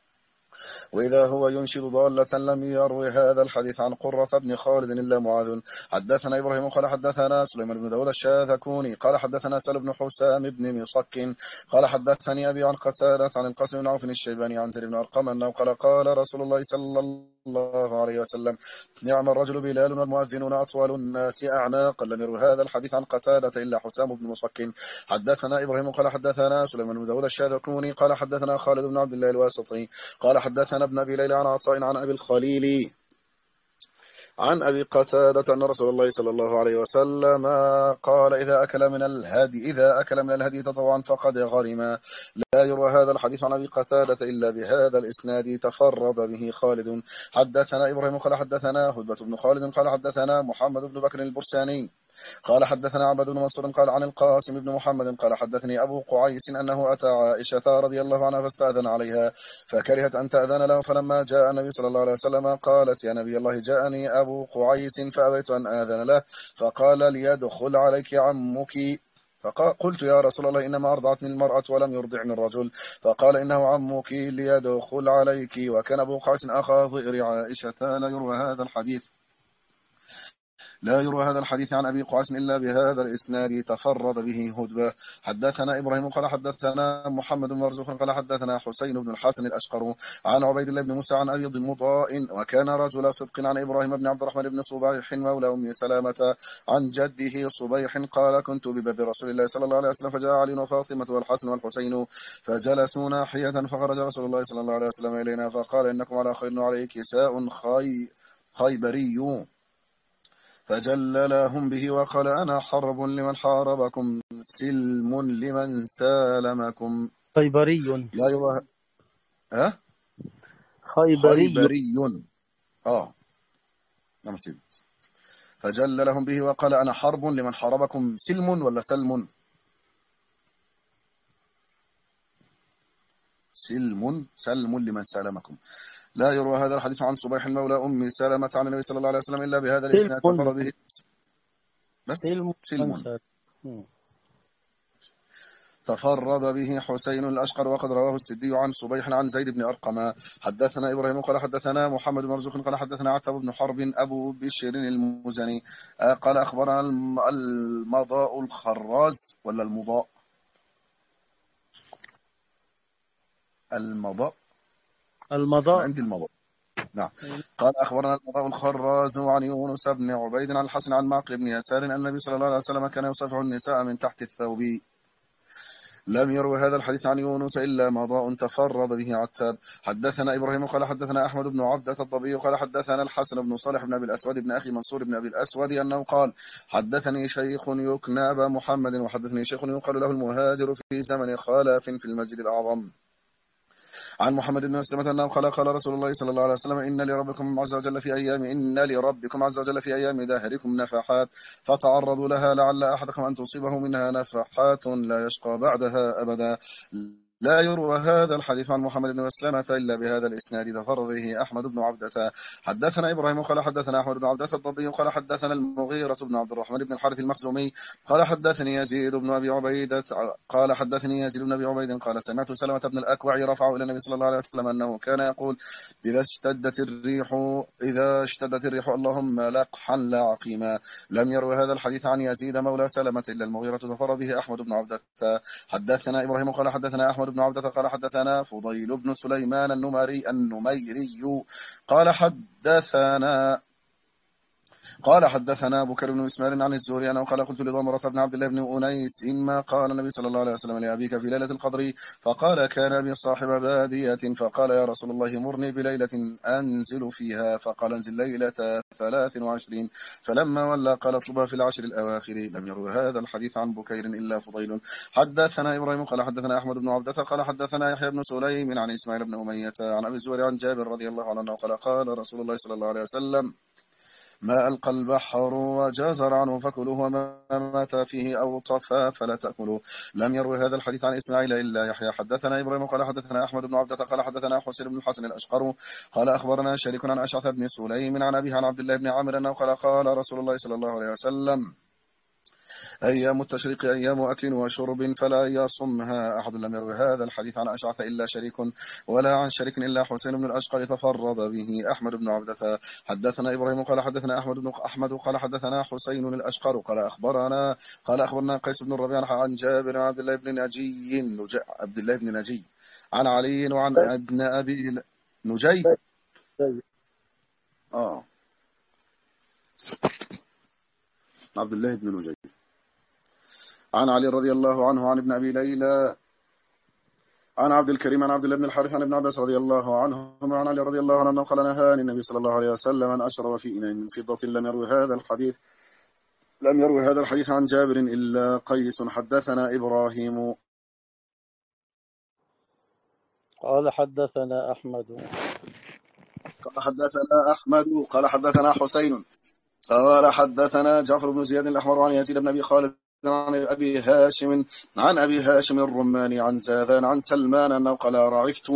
وإذا هو ينشد ضالة. لم يروي هذا الحديث عن قرة بن خالد إلا معاذ. حدثنا إبراهيم قال حدثنا سليمان بن داود الشاذكوني قال حدثنا سهل بن حسام بن مصك قال حدثني أبي عن قتادة عن القاسم بن عوف الشيباني عن زيد بن أرقم أنه قال قال رسول الله صلى الله عليه وسلم نعم الرجل بلال والمؤذنون أطول الناس أعناقا. لم يروي هذا الحديث عن قتادة إلا حسام بن مصك. حدثنا إبراهيم قال حدثنا سليمان بن داود الشاذكوني قال حدثنا خالد بن عبد الله الواسطي قال حدثنا ابن أبي ليلى عن عطاء عن أبي الخليل عن أبي قتادة أن رسول الله صلى الله عليه وسلم قال إذا أكل من الهدي إذا أكل من الهدي تطوعا فقد غرم. لا يروى هذا الحديث عن أبي قتادة إلا بهذا الإسناد تفرد به خالد. حدثنا إبراهيم قال حدثنا هدبة بن خالد قال حدثنا محمد بن بكر البرساني قال حدثنا عبد بن منصور قال عن القاسم بن محمد قال حدثني أبو قعيس أنه أتى عائشة رضي الله عنها فاستأذن عليها فكرهت أن تأذن له. فلما جاء النبي صلى الله عليه وسلم قالت يا نبي الله جاءني أبو قعيس فأبيت أن آذن له فقال ليدخل عليك عمك. فقلت يا رسول الله إنما أرضعتني المرأة ولم يرضعني الرجل. فقال إنه عمك ليدخل عليك. وكان أبو قعيس أخا ضئر عائشة. لا يروى هذا الحديث لا يروى هذا الحديث عن أبي قعيس إلا بهذا الإسناد تفرد به هدبة. حدثنا إبراهيم قال حدثنا محمد بن مرزوق قال حدثنا حسين بن الحسن الأشقر عن عبيد الله بن موسى عن أبي مضاء وكان رجل صدق عن إبراهيم بن عبد الرحمن بن صبيح مولى أم سلامة عن جده صبيح قال كنت بباب رسول الله صلى الله عليه وسلم فجاء علي وفاطمة والحسن والحسين فجلسوا ناحية فخرج رسول الله صلى الله عليه وسلم إلينا فقال إنكم على خير عليه كساء خي خيبري فجللهم به وقال أنا حرب لمن حاربكم سلم لمن سالمكم. خيبري لا يروى ها خيبري خيبري اه نعم سيد. فجللهم به وقال أنا حرب لمن حاربكم سلم ولا سلم سلم سلم لمن سالمكم. لا يروى هذا الحديث عن صبيح المولى أم سلمة عن النبي صلى الله عليه وسلم إلا بهذا الإسناد تفرد به بس سلم, سلم. تفرد به حسين الأشقر وقد رواه السدي عن صبيح عن زيد بن أرقم. حدثنا إبراهيم قال حدثنا محمد بن مرزوق قال حدثنا عتاب بن حرب أبو بشير المزني قال أخبرنا المضاء الخراز ولا المضاء المضاء المضاء عندي المضاء نعم. قال أخبرنا المضاء الخراز عن يونس بن عبيد عن الحسن عن معقل بن يسار أن النبي صلى الله عليه وسلم كان يصافح النساء من تحت الثوب. لم يروي هذا الحديث عن يونس إلا مضاء تفرد به عتاب. حدثنا إبراهيم قال حدثنا أحمد بن عبدة الضبي قال حدثنا الحسن بن صالح بن أبي الأسود بن أخي منصور بن أبي الأسود أنه قال حدثني شيخ يكنى أبا محمد وحدثني شيخ يقال له المهاجر في زمن خلاف في المسجد الأعظم عن محمد بن مسلمة أنه قال قال رسول الله صلى الله عليه وسلم إن لربكم عز وجل في أيام إن لربكم عز وجل في أيام دهركم نفحات فتعرضوا لها لعل أحدكم أن تصيبه منها نفحات لا يشقى بعدها أبدا. لا يروى هذا الحديث عن محمد بن مسلمة إلا بهذا الإسناد تفرده أحمد بن عبدة. حدثنا إبراهيم قال حدثنا أحمد بن عبدة الضبي قال حدثنا المغيرة بن عبد الرحمن بن الحارث المخزومي قال حدثني يزيد بن أبي عبيدة قال حدثني يزيد بن أبي عبيد قال سمعت سلمة بن الأكوع رفعه إلى النبي صلى الله عليه وسلم أنه كان يقول إذا اشتدت الريح إذا اشتدت الريح اللهم لقحا لا عقيما. لم يروي هذا الحديث عن يزيد مولى سلمة إلا المغيرة تفرد به أحمد بن عبدة. حدثنا إبراهيم قال حدثنا أحمد بن عبدة قال حدثنا فضيل بن سليمان النمري النميري قال حدثنا قال حدثنا أبو بكر بن إسماعيل عن الزهري أنه قال قلت لضمرة بن عبد الله بن أنيس ما قال النبي صلى الله عليه وسلم لأبيك في ليلة القدر؟ فقال كان أبي صاحب بادية فقال يا رسول الله مرني بليلة أنزل فيها. فقال انزل ليلة ثلاث وعشرين فلما ولى قال اطلبها في العشر الأواخر. لم يروي هذا الحديث عن بكير إلا فضيل. حدثنا إبراهيم قال حدثنا أحمد بن عبدة قال حدثنا يحيى بن سليم عن إسماعيل بن أمية عن أبي الزهري عن جابر رضي الله عنه قال قال رسول الله صلى الله عليه وسلم ما ألقى البحر وجازر عنه فكلوه وما مات فيه أو طفى فلا تأكلوه. لم يروي هذا الحديث عن إسماعيل إلا يحيى. حدثنا إبراهيم قال حدثنا أحمد بن عبدة قال حدثنا حسين بن الحسن الأشقر قال أخبرنا شريك عن أشعث بن سليم عن أبيه عن عبد الله بن عامر أنه قال قال رسول الله صلى الله عليه وسلم أيام التشريق أيام أكل وشرب فلا يصمها أحد. لم يروي هذا الحديث عن أشعث إلا شريك ولا عن شريك إلا حسين بن الأشقر تفرد به أحمد بن عبدة. حدثنا إبراهيم قال حدثنا أحمد بن أحمد قال حدثنا حسين الأشقر قال أخبرنا قال أخبرنا قيس بن الربيع عن جابر عن عبد الله بن نجي نجي عبد الله بن نجي عن علي وعن ابن أبي نجي آه عبد الله بن نجي عن علي رضي الله عنه عن ابن أبي ليلى عن عبد الكريم عن عبد الله بن الحارث عن ابن عباس رضي الله عنهم عن علي رضي الله عنه قال نهاني النبي صلى الله عليه وسلم أن أشرب في إناء من فضة. لم يروي هذا الحديث لم يروي هذا الحديث عن جابر إلا قيس. حدثنا إبراهيم قال حدثنا أحمد قال حدثنا أحمد قال حدثنا حسين قال حدثنا جعفر بن زياد الأحمر عن يزيد بن أبي خالد عن أبي هاشم عن أبي هاشم الرماني عن زاذان عن سلمان أنه قال رعفت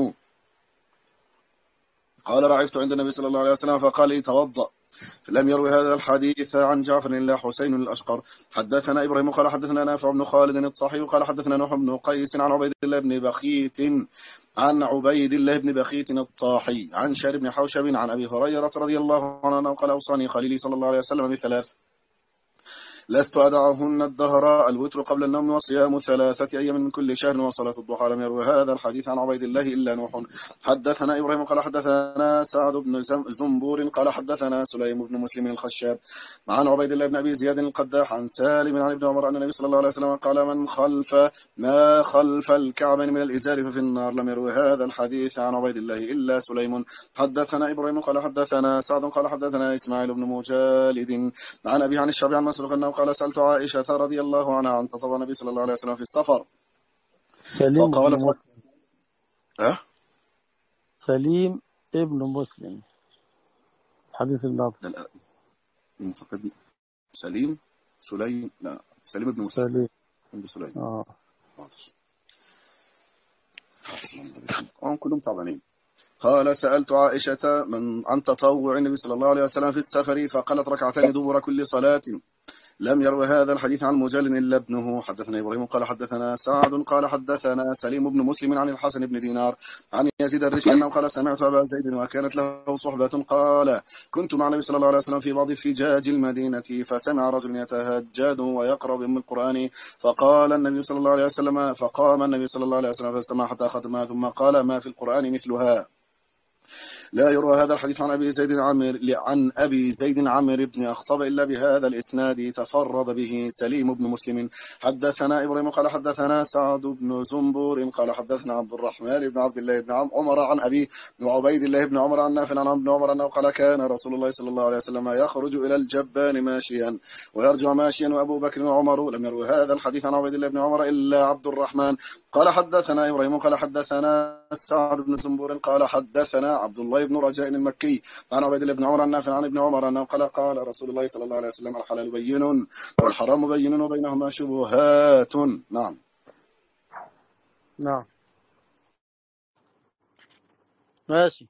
قال رعفت عند النبي صلى الله عليه وسلم فقال لي توضأ. لم يروي هذا الحديث عن جعفر إلا حسين الأشقر. حدثنا إبراهيم قال حدثنا نافع بن خالد الطاحي قال حدثنا نوح بن قيس عن عبيد الله بن بخيت عن عبيد الله بن بخيت الطاحي عن شار بن حوشب عن أبي هريرة رضي الله عنه قال أوصاني خليلي صلى الله عليه وسلم بثلاث لست أدعهن الدهر الوتر قبل النوم وصيام ثلاثة أيام من كل شهر وصلاة الضحى. لم يروي هذا الحديث عن عبيد الله إلا نوح. حدثنا إبراهيم قال حدثنا سعد بن زنبور قال حدثنا سليم بن مسلم الخشاب عن عبيد الله بن أبي زياد القداح عن سالم عن ابن عمر أن النبي صلى الله عليه وسلم قال من خلف ما خلف الكعبين من الإزار ففي النار. لم يروي هذا الحديث عن عبيد الله إلا سليم. حدثنا إبراهيم قال حدثنا سعد قال حدثنا إسماعيل بن مجالد عن أبي عن الشعبي عن مسروق أنه قال سألت عائشة رضي الله عنها عن تطوع النبي صلى الله عليه وسلم في السفر سليم فقالت ابن مسلم أه؟ سليم ابن مسلم حديث الناظر منتقد سليم سليم لا سليم ابن مسلم سليم ابن سليم آه. هم كلهم تعبانين. قال سألت عائشة من عن تطوع النبي صلى الله عليه وسلم في السفر فقالت ركعتين دبر كل صلاة. لم يروي هذا الحديث عن مجال إلا ابنه. حدثنا إبراهيم قال حدثنا سعد قال حدثنا سليم بن مسلم عن الحسن بن دينار عن يزيد الرشي أنه قال سمعت أبا زيد وكانت له صحبة قال كنت مع النبي صلى الله عليه وسلم في بعض فجاج المدينة فسمع رجل يتهجد ويقرأ بأم القرآن فقال النبي صلى الله عليه وسلم فقام النبي صلى الله عليه وسلم فاستمع حتى ختمها ثم قال ما في القرآن مثلها. لا يروى هذا الحديث عن أبي زيد عامر عن أبي زيد عامر بن أخطب إلا بهذا الإسناد تفرد به سليم بن مسلم. حدثنا إبراهيم قال حدثنا سعد بن زنبور قال حدثنا عبد الرحمن بن عبد الله بن عمر عن أبي وعبيد الله بن عمر عن نافع عن ابن عمر أنه قال كان رسول الله صلى الله عليه وسلم يخرج إلى الجبان ماشيا ويرجع ماشيا وأبو بكر وعمر. لم يروي هذا الحديث عن عبيد الله بن عمر إلا عبد الرحمن. قال حدثنا إبراهيم قال حدثنا سعد بن زنبور قال حدثنا عبد الله بن رجاء المكي عن عبيد الله بن عمر عن نافع عن ابن عمر أنه قال قال رسول الله صلى الله عليه وسلم الحلال بين والحرام بين وبينهما شبهات. نعم نعم. ماشي.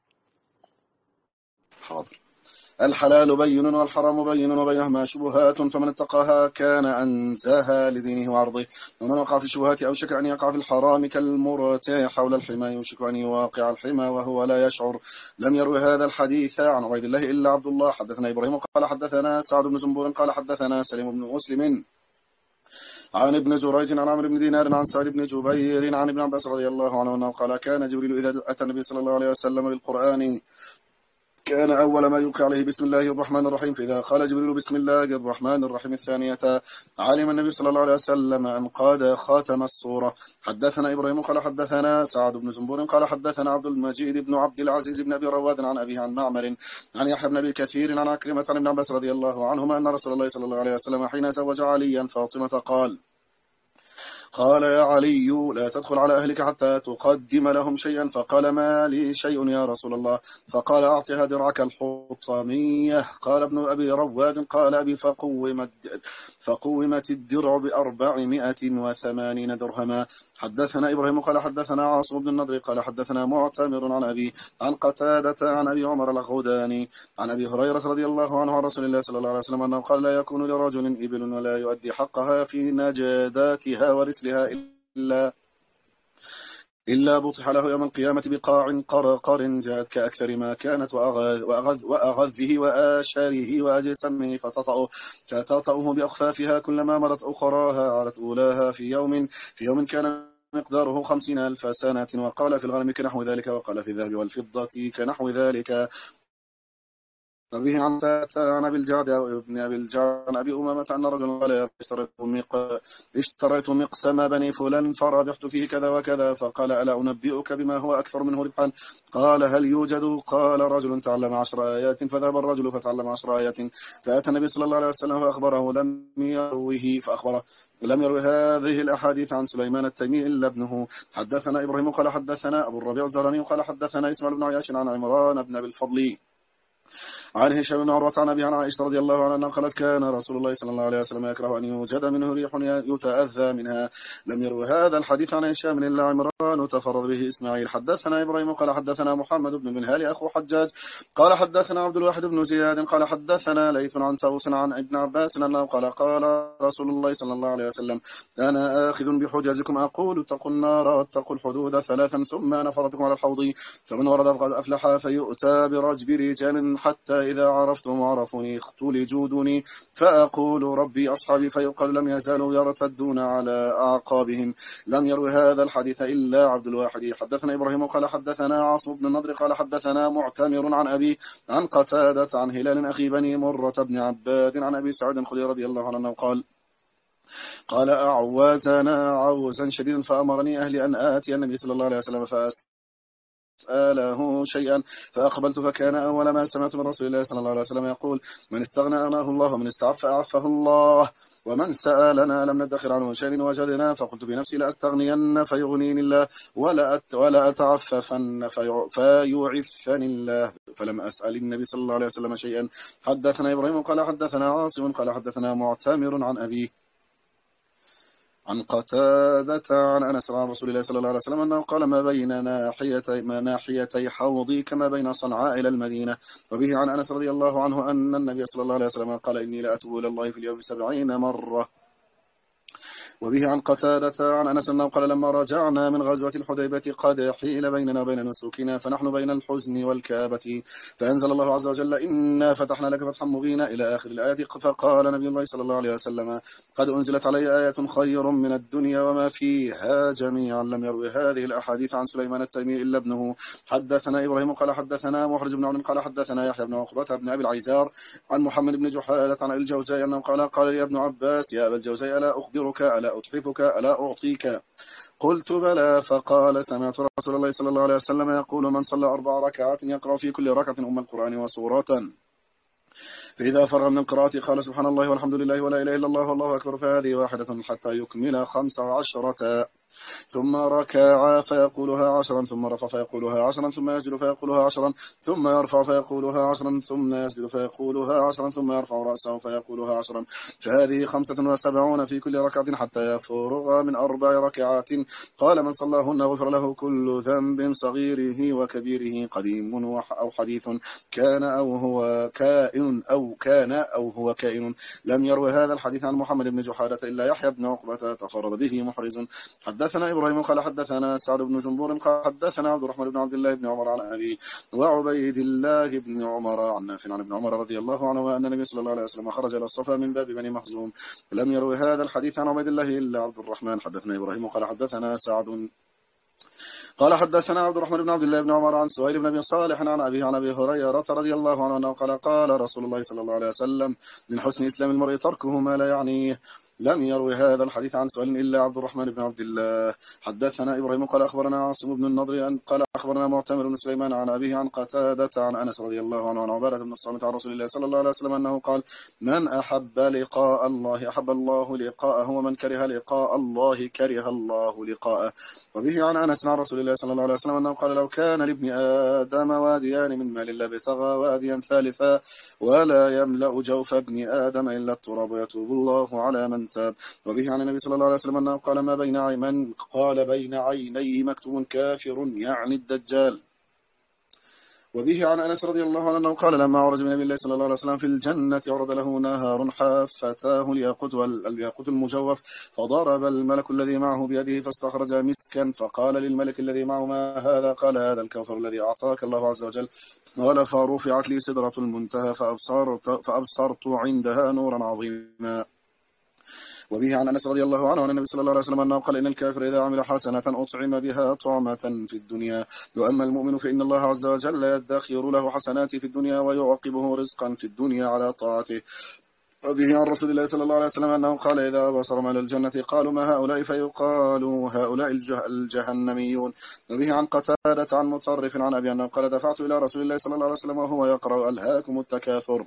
حاضر. الحلال بين والحرام بين وبينهما شبهات فمن اتقاها كان أنزاها لدينه وعرضه ومن وقع في الشبهات أوشك أن يقع في الحرام كالمرتع حول الحمى يوشك أن يواقع الحمى وهو لا يشعر. لم يروي هذا الحديث عن عبيد الله إلا عبد الله. حدثنا إبراهيم قال حدثنا سعد بن زنبور قال حدثنا سليم بن مسلم عن ابن جريج عن عمرو بن دينار عن سعد بن جبير عن ابن عباس رضي الله عنه أنه قال كان جبريل إذا أتى النبي صلى الله عليه وسلم بالقرآن كان أول ما يوقع عليه بسم الله الرحمن الرحيم، فإذا قال جبريل بسم الله الرحمن الرحيم الثانية علم النبي صلى الله عليه وسلم أن قد خاتم السورة. حدثنا إبراهيم قال حدثنا سعد بن زنبور قال حدثنا عبد المجيد بن عبد العزيز بن أبي رواد عن أبيه عن معمر عن يحيى بن أبي كثير عن عكرمة عن ابن عباس رضي الله عنهما أن رسول الله صلى الله عليه وسلم حين زوج عليا فاطمة قال قال يا علي لا تدخل على أهلك حتى تقدم لهم شيئا، فقال ما لي شيء يا رسول الله، فقال أعطها درعك الحطامية. قال ابن أبي رواد قال أبي فقومت, فقومت الدرع بأربعمائة وثمانين درهما. حدثنا إبراهيم قال حدثنا عاصم بن النضر قال حدثنا معتمر عن أبي عن قتادة عن أبي عمر الغوداني عن أبي هريرة رضي الله عنه عن رسول الله صلى الله عليه وسلم أنه قال لا يكون لرجل إبل ولا يؤدي حقها في نجداتها ورسلها إلا إلا بطح له يوم القيامة بقاع قرقر جاءت كأكثر ما كانت وأغذ وأغذ وأغذه وآشاره وأجسمه فتطأه فتطأه بأخفافها كلما مرت أخراها علت أولاها في يوم في يوم كان مقداره خمسين ألف سنة. وقال في الغنم كنحو ذلك وقال في الذهب والفضة كنحو ذلك. وبه عن عن أبي الجعد ابن أبي الجعد عن أبي أمامة أن رجلا قال اشتريت مقسم بني فلان فربحت فيه كذا وكذا، فقال ألا أنبئك بما هو أكثر منه ربحا؟ قال هل يوجد؟ قال رجل تعلم عشر آيات، فذهب الرجل فتعلم عشر آيات فأتى النبي صلى الله عليه وسلم فأخبره لم يروه فأخبره لم يروي هذه الأحاديث عن سليمان التيمي إلا ابنه. حدثنا إبراهيم قال حدثنا أبو الربيع الزهراني قال حدثنا إسماعيل بن عياش عن عمران بن أبي الفضل عن هشام بن عروة عن أبي عن عائشة رضي الله عنها أنها قالت كان رسول الله صلى الله عليه وسلم يكره أن يوجد منه ريح يتأذى منها. لم يروي هذا الحديث عن هشام إلا عمران وتفرد به إسماعيل. حدثنا إبراهيم قال حدثنا محمد بن منهال أخو حجاج قال حدثنا عبد الواحد بن زياد قال حدثنا ليث عن طاووس عن ابن عباس أنه قال قال رسول الله صلى الله عليه وسلم أنا آخذ بحجازكم أقول اتقوا النار واتقوا الحدود ثلاثا ثم نفرتكم على الحوض فمن ورد فقد أفلح فيؤتى برجب رجال حتى إذا عرفتم عرفوني اختلجوا دوني فأقول ربي أصحابي فيقال لم يزالوا يرتدون على أعقابهم. لم يروي هذا الحديث إلا عبد الواحد. حدثنا إبراهيم قال حدثنا عاصم بن النضر قال حدثنا معتمر عن أبي عن قتادة عن هلال أخي بني مرة بن عباد عن أبي سعود الخدري رضي الله عنه قال قال أعوازنا عوزا شديدا فأمرني أهلي أن آتي النبي صلى الله عليه وسلم فأس سأله شيئا فأقبلت فكان أول ما سمعت من رسول الله صلى الله عليه وسلم يقول من استغنى أغناه الله ومن استعف أعفه الله ومن سألنا لم ندخر عنه شيء وجدنا. فقلت بنفسي لأستغنين فيغنيني الله ولا ولا أتعففن فيعفني الله فلم أسأل النبي صلى الله عليه وسلم شيئا. حدثنا إبراهيم قال حدثنا عاصم قال حدثنا معتمر عن أبيه عن قتادة عن أنس عن رسول الله صلى الله عليه وسلم أنه قال ما بين ناحيتي, ما ناحيتي حوضي كما بين صنعاء إلى المدينة. وبه عن أنس رضي الله عنه أن النبي صلى الله عليه وسلم قال إني لأتوب إلى الله في اليوم سبعين مرة. وبه عن قتادة عن أنس أنه قال لما رجعنا من غزوة الحديبية قد حيل بيننا وبين نسوكنا فنحن بين الحزن والكآبة فأنزل الله عز وجل إنا فتحنا لك فتحا مبينا إلى آخر الآية. فقال نبي الله صلى الله عليه وسلم قد أنزلت علي آية خير من الدنيا وما فيها جميعا. لم يروي هذه الأحاديث عن سليمان التيمي إلا ابنه. حدثنا إبراهيم قال حدثنا محرج بن عون قال حدثنا يحيى بن عقبة بن أبي العيزار عن محمد بن جحالة عن الجوزاء أنه قال قال يا ابن عباس يا أبا الجوزاء ألا أخبرك ألا أتحفك ألا أعطيك؟ قلت بلى. فقال سمعت رسول الله صلى الله عليه وسلم يقول من صلى أربع ركعات يقرأ في كل ركعة أم القرآن وسورة فإذا فرغ من القراءة قال سبحان الله والحمد لله ولا إله إلا الله والله أكبر فهذه واحدة حتى يكمل خمس عشرة ثم ركع فيقولها عشرا ثم رفع فيقولها عشرا ثم يسجد فيقولها عشرا ثم يرفع فيقولها عشرا ثم يسجد فيقولها عشرا ثم يرفع رأسه فيقولها عشرا. فهذه خمسة وسبعون في كل ركعة حتى يفرغ من أربع ركعات. قال من صلاهن غفر له كل ذنب صغيره وكبيره قديم أو حديث كان أو هو كائن أو كان أو هو كائن. لم يروي هذا الحديث عن محمد بن جحادة إلا يحيى بن عقبة تفرد به محرز. حدثنا إبراهيم قال حدثنا سعد بن جنبور قال حدثنا عبد الرحمن بن عبد الله بن عمر عن أبي وعبيد الله بن عمر عن نافع عن ابن عمر رضي الله عنه أن النبي صلى الله عليه وسلم خرج إلى الصفا من باب بني مخزوم. لم يروي هذا الحديث عن عبيد الله إلا عبد الرحمن. حدثنا إبراهيم قال حدثنا سعد قال حدثنا عبد الرحمن بن عبد الله بن عمر عن سهيل بن ابي صالح عن ابيه عن ابي هريره رضي الله عنه انه قال قال رسول الله صلى الله عليه وسلم من حسن اسلام المرء تركه ما لا يعنيه. لم يروي هذا الحديث عن سهيل الا عبد الرحمن بن عبد الله. حدثنا ابراهيم قال اخبرنا عاصم بن النضر ان قال اخبرنا معتمر بن سليمان عن ابيه عن قتاده عن انس رضي الله عنه عن عباده بن الصامت عن رسول الله صلى الله عليه وسلم انه قال من احب لقاء الله احب الله لقاءه ومن كره لقاء الله كره الله لقاءه. وبه عن انس عن رسول الله صلى الله عليه وسلم انه قال لو كان لابن ادم واديان من مال الله ابتغى واديا ثالثا ولا يملا جوف ابن ادم الا التراب يتوب الله على من تاب. وبه عن النبي صلى الله عليه وسلم انه قال ما بين عينين قال بين عينيه مكتوب كافر يعني الدجال. وبه عن انس رضي الله عنه انه قال لما عرج من نبي الله صلى الله عليه وسلم في الجنه عرض له نهار حافتاه الياقوت والياقوت المجوف فضرب الملك الذي معه بيده فاستخرج مسكا فقال للملك الذي معه ما هذا؟ قال هذا الكوثر الذي اعطاك الله عز وجل. قال فرفعت لي سدرة المنتهى فأبصرت, فأبصرت عندها نورا عظيما. وبه عن أنس رضي الله عنه عن النبي صلى الله عليه وسلم أنه قال إن الكافر إذا عمل حسنة أطعم بها طعمة في الدنيا وأما المؤمن فإن الله عز وجل يدخر له حسنات في الدنيا ويعقبه رزقا في الدنيا على طاعته. وبه عن رسول الله صلى الله عليه وسلم أنه قال إذا بصرهم على الجنة قالوا ما هؤلاء فيقالوا هؤلاء الجه الجهنميون. وبه عن قتادة عن مطرف عن أبي أنه قال دفعت إلى رسول الله صلى الله عليه وسلم وهو يقرأ ألهاكم التكاثر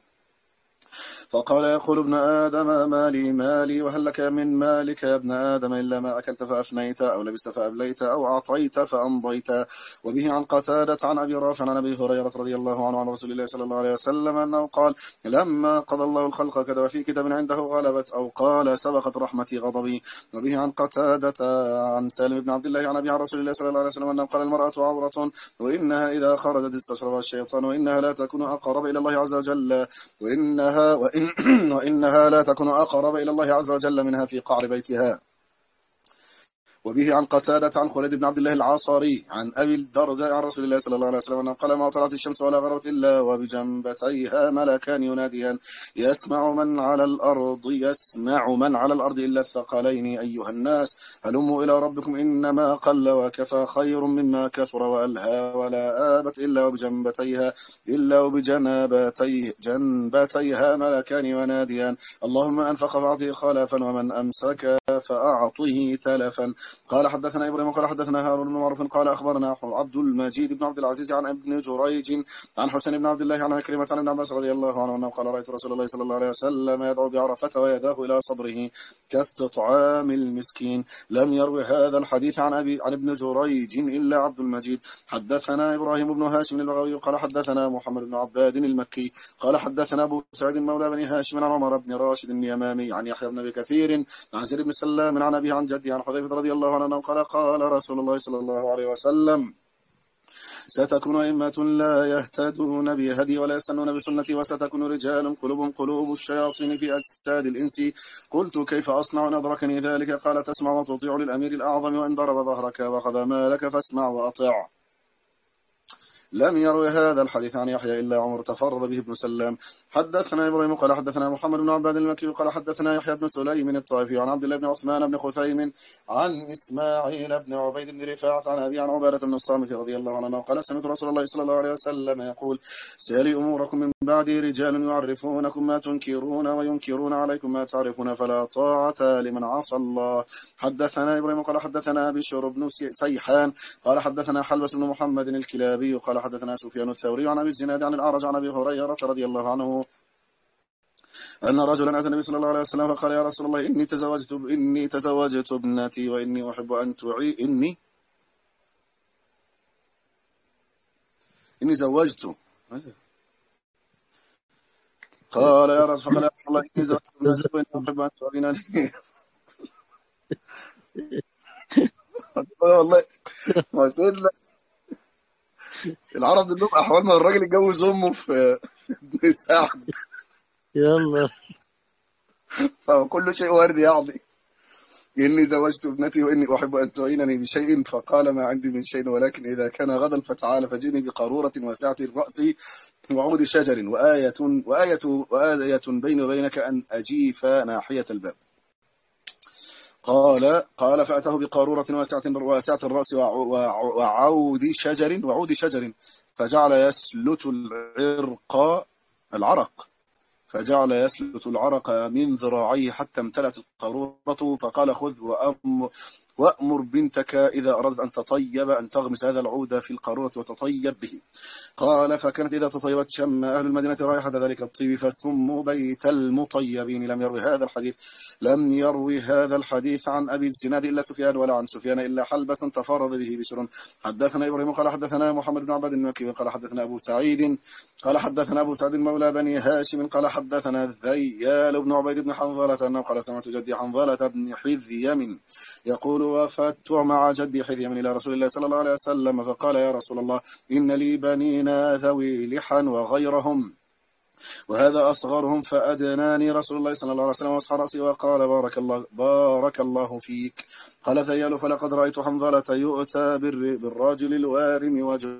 فقال يقول ابن آدم مالي مالي وهل لك من مالك يا ابن آدم إلا ما أكلت فأفنيت أو لبست فأبليت أو أعطيت فأمضيت. وبه عن قتادة عن أبي رافع عن أبي هريرة رضي الله عنه عن رسول الله صلى الله عليه وسلم أنه قال لما قضى الله الخلق كتب في كتاب عنده غلبت أو قال سبقت رحمتي غضبي. وبه عن قتادة عن سالم بن عبد الله عن أبي عن رسول الله صلى الله عليه وسلم أنه قال المرأة عورة وإنها إذا خرجت استشربها الشيطان وإنها لا تكون أقرب إلى الله عز وجل وإنها وإن وإنها لا تكون أقرب إلى الله عز وجل منها في قعر بيتها. وبه عن قتادة عن خالد بن عبد الله العاصري عن أبي الدرداء عن رسول الله صلى الله عليه وسلم أنه قال ما طلعت الشمس ولا غربت إلا وبجنبتيها ملكان يناديان يسمع من على الأرض يسمع من على الأرض إلا الثقلين أيها الناس هلموا إلى ربكم إنما قل وكفى خير مما كثر وألهى ولا آبت إلا وبجنبتيها إلا وبجنبتيه جنبتيها ملكان يناديان اللهم أنفق فأعطه خلفا ومن أمسك فأعطه تلفا. قال حدثنا إبراهيم قال حدثنا هارون بن معروف قال أخبرنا عبد المجيد بن عبد العزيز عن ابن جريج عن حسين بن عبد الله عن كلمة عن ابن عباس رضي الله عنه قال رأيت رسول الله صلى الله عليه وسلم يدعو بعرفة ويداه إلى صدره كاستطعام المسكين. لم يروي هذا الحديث عن أبي عن ابن جريج إلا عبد المجيد. حدثنا إبراهيم بن هاشم البغوي قال حدثنا محمد بن عباد المكي قال حدثنا أبو سعيد مولى بن هاشم عن عمر بن راشد اليمامي عن يحيى بن أبي كثير عن زيد بن سلام عن أبي عن جدي عن حذيفة رضي الله عنه قال قال رسول الله صلى الله عليه وسلم ستكون أئمة لا يهتدون بهدي ولا يستنون بسنتي وستكون رجال قلوبهم قلوب الشياطين في أجساد الإنس. قلت كيف أصنع أن أدركني ذلك؟ قال تسمع وتطيع للأمير الأعظم وإن ضرب ظهرك وأخذ مالك فاسمع وأطيع. لم يروي هذا الحديث عن يحيى إلا عمر تفرد به ابن سلام. حدثنا إبراهيم قال حدثنا محمد بن عباد المكي قال حدثنا يحيى بن سليم الطائفي عن عبد الله بن عثمان بن خثيم عن إسماعيل بن عبيد بن رفاعة عن أبي عن عبادة بن الصامت رضي الله عنه قال سمعت رسول الله صلى الله عليه وسلم يقول سالي أموركم من بعدي رجال يعرفونكم ما تنكرون وينكرون عليكم ما تعرفون فلا طاعة لمن عصى الله. حدثنا إبراهيم قال حدثنا بشر بن سيحان قال حدثنا حلبس بن محمد الكلابي قال حدثنا سفيان الثوري عن أبي الزناد عن الأعرج عن أبي هريرة رضي الله عنه أن رجلا أتى النبي صلى الله عليه وسلم فقال يا رسول الله إني تزوجت إني تزوجت ابنتي وإني أحب أن تعي إني إني زوجت. قال يا رسول فقال يا رسول الله إني زوجت ابنتي وإني أحب أن تعينني. والله ما سيدنا العرب دول أحوال ما الراجل يتجوز أمه في ابن سعد. يلا فكل شيء وارد يعضي. إني زوجت ابنتي وإني أحب أن تعينني بشيء فقال ما عندي من شيء ولكن إذا كان غدا فتعال فجئني بقارورة واسعة الرأس وعود شجر وآية وآية وآية بيني وبينك أن أجيف ناحية الباب. قال قال فأتاه بقارورة واسعة واسعة الرأس وعود شجر وعود شجر فجعل يسلت العرق العرق فجعل يسلت العرق من ذراعيه حتى امتلأت القارورة فقال خذ وأم وأمر بنتك إذا أردت أن تطيب أن تغمس هذا العود في القارورة وتطيب به. قال فكانت إذا تطيبت شم أهل المدينة رائحة ذلك الطيب فسموا بيت المطيبين. لم يروي هذا الحديث لم يروي هذا الحديث عن أبي الزناد إلا سفيان ولا عن سفيان إلا حلبس تفرد به بشر. حدثنا إبراهيم قال حدثنا محمد بن عبد المكي قال حدثنا أبو سعيد قال حدثنا أبو سعد مولى بني هاشم قال حدثنا الذيال بن عبيد بن حنظلة أنه قال سمعت جدي حنظلة بن حذيم يقول وفدت مع جدي حذيم إلى رسول الله صلى الله عليه وسلم فقال يا رسول الله إن لي بنينا ذوي لحا وغيرهم وهذا أصغرهم فأدناني رسول الله صلى الله عليه وسلم وأصحى رأسي وقال بارك الله بارك الله فيك. قال ذيال فلقد رأيت حنظلة يؤتى بالراجل الوارم وجهه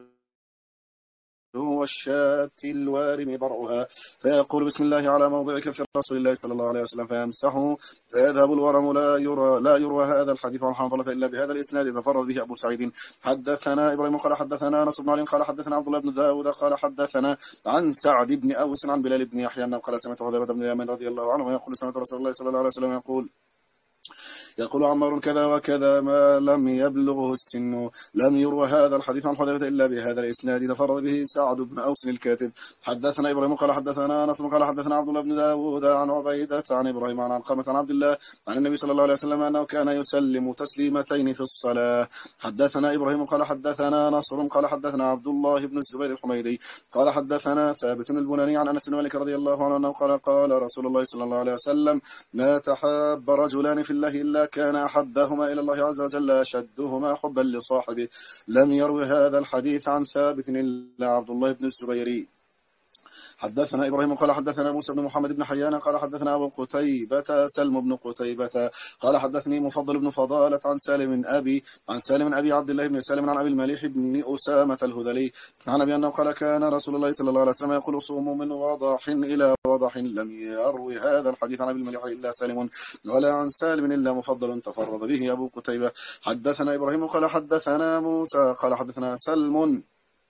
والشاة الوارم ضرعها فيقول بسم الله على موضع كف رسول الله صلى الله عليه وسلم فيمسحه فيذهب الورم. لا يرى لا يروى هذا الحديث عن حنظلة إلا بهذا الإسناد تفرد به أبو سعيد. حدثنا إبراهيم قال حدثنا أنس بن علي قال حدثنا عبد الله بن داود قال حدثنا عن سعد بن أوس عن بلال بن يحيى أنه قال سمعت حذيفة بن اليمان رضي الله عنه يقول سمعت رسول الله صلى الله عليه وسلم يقول يقول عمار كذا وكذا ما لم يبلغه السن. لم يروى هذا الحديث عن حذيفة إلا بهذا الإسناد تفرد به سعد بن أوس الكاتب. حدثنا إبراهيم قال حدثنا أنس قال حدثنا عبد الله بن داود عن عبيدة عن إبراهيم عن علقمة عن عبد الله عن النبي صلى الله عليه وسلم أنه كان يسلم تسليمتين في الصلاة. حدثنا إبراهيم قال حدثنا نصر قال حدثنا عبد الله بن الزبير الحميدي قال حدثنا ثابت البناني عن أنس بن مالك رضي الله عنه أنه قال قال رسول الله صلى الله عليه وسلم ما تحاب رجلان في الله إلا كان أحبهما إلى الله عز وجل أشدهما حبا لصاحبه. لم يروي هذا الحديث عن ثابت إلا عبد الله بن الزبير. حدثنا إبراهيم قال حدثنا موسى بن محمد بن حيان قال حدثنا أبو قتيبة سلم بن قتيبة قال حدثني مفضل بن فضالة عن سالم أبي عن سالم أبي عبد الله بن سالم عن أبي المليح بن أسامة الهذلي عن أبي أنه قال كان رسول الله صلى الله عليه وسلم يقول صوموا من وضح إلى وضح. لم يروي هذا الحديث عن أبي المليح إلا سالم ولا عن سالم إلا مفضل تفرد به أبو قتيبة. حدثنا إبراهيم قال حدثنا موسى قال حدثنا سلم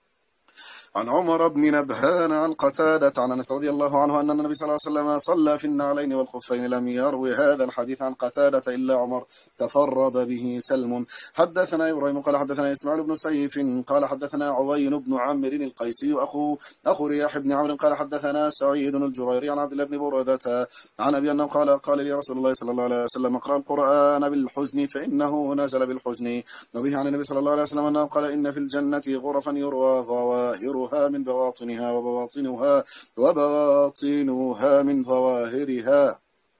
عن عمر بن نبهان عن قتادة عن أنس رضي الله عنه أن النبي صلى الله عليه وسلم صلى في النعلين والخفين. لم يروي هذا الحديث عن قتادة إلا عمر تفرد به سلم. حدثنا إبراهيم قال حدثنا إسماعيل بن سيف قال حدثنا عوين بن عمرو القيسي أخو أخو رياح بن عمرو قال حدثنا سعيد الجريري عن عبد الله بن بريدة عن أبي أنه قال قال لي رسول الله صلى الله عليه وسلم اقرأ القرآن بالحزن فإنه نزل بالحزن. وبه عن النبي صلى الله عليه وسلم أنه قال إن في الجنة غرفا يروى ظواهرها من بواطنها وبواطنها وبواطنها من ظواهرها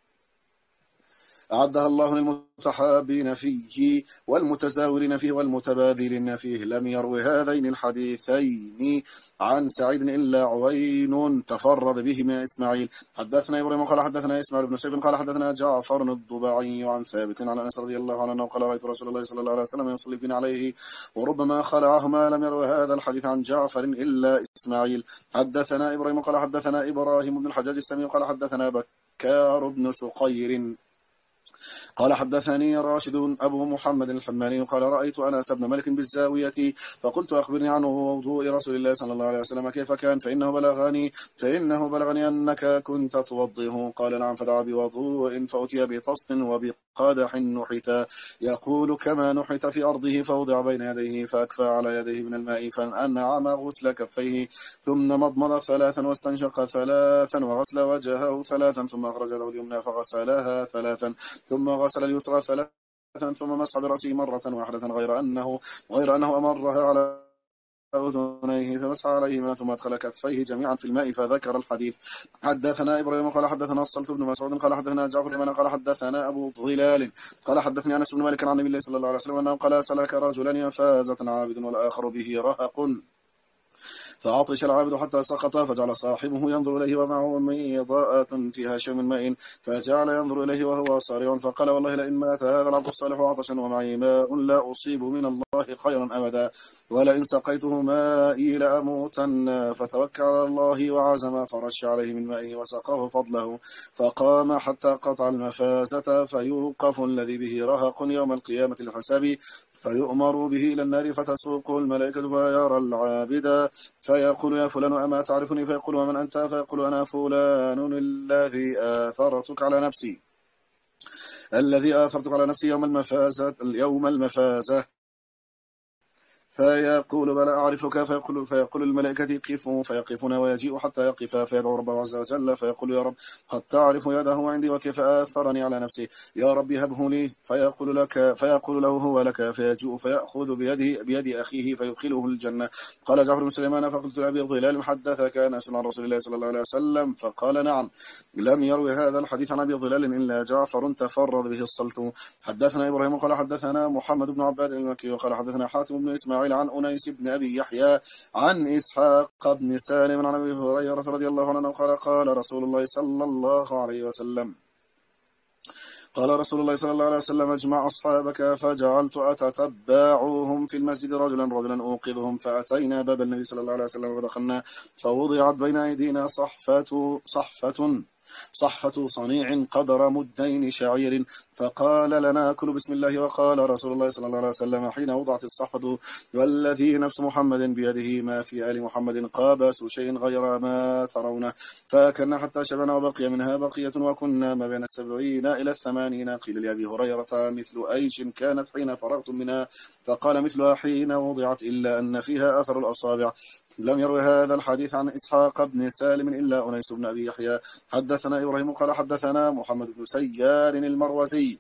أعدها الله للمتحابين فيه والمتزاورين فيه والمتبادلين فيه. لم يروي هذين الحديثين عن سعيد إلا عوين تفرد بهما إسماعيل. حدثنا إبراهيم قال حدثنا إسماعيل بن سيف قال حدثنا جعفر الضباعي عن ثابت عن أنس رضي الله عنه قال رأيت رسول الله صلى الله عليه وسلم يصلي بنا عليه وربما خلعهما. لم يروي هذا الحديث عن جعفر إلا إسماعيل. حدثنا إبراهيم قال حدثنا إبراهيم بن الحجاج السمي قال حدثنا بكار بن سقير قال حدثني راشد أبو محمد الحماني قال رأيت أنس بن مالك بالزاوية فقلت أخبرني عنه وضوء رسول الله صلى الله عليه وسلم كيف كان فإنه بلغني فإنه بلغني أنك كنت توضئه قال نعم فدعا بوضوء فأتي بطست وبقادح نحت يقول كما نحت في أرضه فوضع بين يديه فأكفى على يديه من الماء فأنعم غسل كفيه ثم مضمض ثلاثا واستنشق ثلاثا وغسل وجهه ثلاثا ثم أخرج له اليمنى فغسلها ثلاثا ثم غسل اليسرى ثلاثا ثم مسح برأسه مرة واحدة غير أنه غير أنه أمرها على أذنيه فمسح عليهما ثم أدخل كفيه جميعا في الماء فذكر الحديث. حدثنا إبراهيم قال حدثنا الصلت بن مسعود قال حدثنا جعفر بن قال حدثنا أبو ظلال قال حدثني أنس بن مالك عن النبي الله صلى الله عليه وسلم أنه قال سلك رجلان فازة عابد والآخر به رهق فعطش العابد حتى سقط فجعل صاحبه ينظر إليه ومعه ميضاءة فيها شيء من ماء فجعل ينظر إليه وهو صارع فقال والله لئن مات هذا العبد الصالح عطشا ومعي ماء لا أصيب من الله خيرا أبدا ولئن سقيته مائي لأموتن فتوكل على الله وعزم فرش عليه من مائه وسقاه فضله فقام حتى قطع المفازة فيوقف الذي به رهق يوم القيامة الحساب فيؤمر به إلى النار فتسوقه الملائكة فيرى العابد فيقول يا فلان أما تعرفني فيقول ومن أنت فيقول أنا فلان الذي آثرتك على نفسي الذي آثرتك على نفسي يوم المفازة اليوم المفازة فيقول بلى أعرفك فيقول, فيقول الملائكة قفوا فيقفون ويجيء حتى يقف فيدعو ربه عز وجل فيقول يا رب قد تعرف يده عندي وكيف آثرني على نفسي يا رب هبه لي فيقول لك فيقول له هو لك فيجيء فيأخذ بيده بيد أخيه فيدخله الجنة. قال جعفر بن سليمان فقلت لأبي ظلال حدثك أنس عن رسول الله صلى الله عليه وسلم فقال نعم. لم يروي هذا الحديث عن أبي ظلال إلا جعفر تفرد به الصلت. حدثنا إبراهيم قال حدثنا محمد بن عباد المكي وقال حدثنا حاتم بن إسماعيل عن أنيس بن أبي يحيى عن إسحاق بن سالم عن أبي هريرة رضي الله عنه قال قال رسول الله صلى الله عليه وسلم قال رسول الله صلى الله عليه وسلم اجمع أصحابك فجعلت أتتبعهم في المسجد رجلا رجلا أوقظهم فأتينا باب النبي صلى الله عليه وسلم فدخلنا فوضعت بين أيدينا صحفة صحفة صحفة صنيع قدر مدين شعير فقال لنا كل بسم الله وقال رسول الله صلى الله عليه وسلم حين وضعت الصحفة والذي نفس محمد بيده ما في آل محمد قابس شيء غير ما ترونه فكنا حتى شبنا وبقي منها بقية وكنا ما بين السبعين إلى الثمانين. قيل لأبي هريرة مثل أيش كانت حين فرغتم منها فقال مثلها حين وضعت إلا أن فيها أثر الأصابع. لم يروي هذا الحديث عن إسحاق بن سالم إلا أنيس بن أبي يحيى. حدثنا إبراهيم قال حدثنا محمد بن سيار المروزي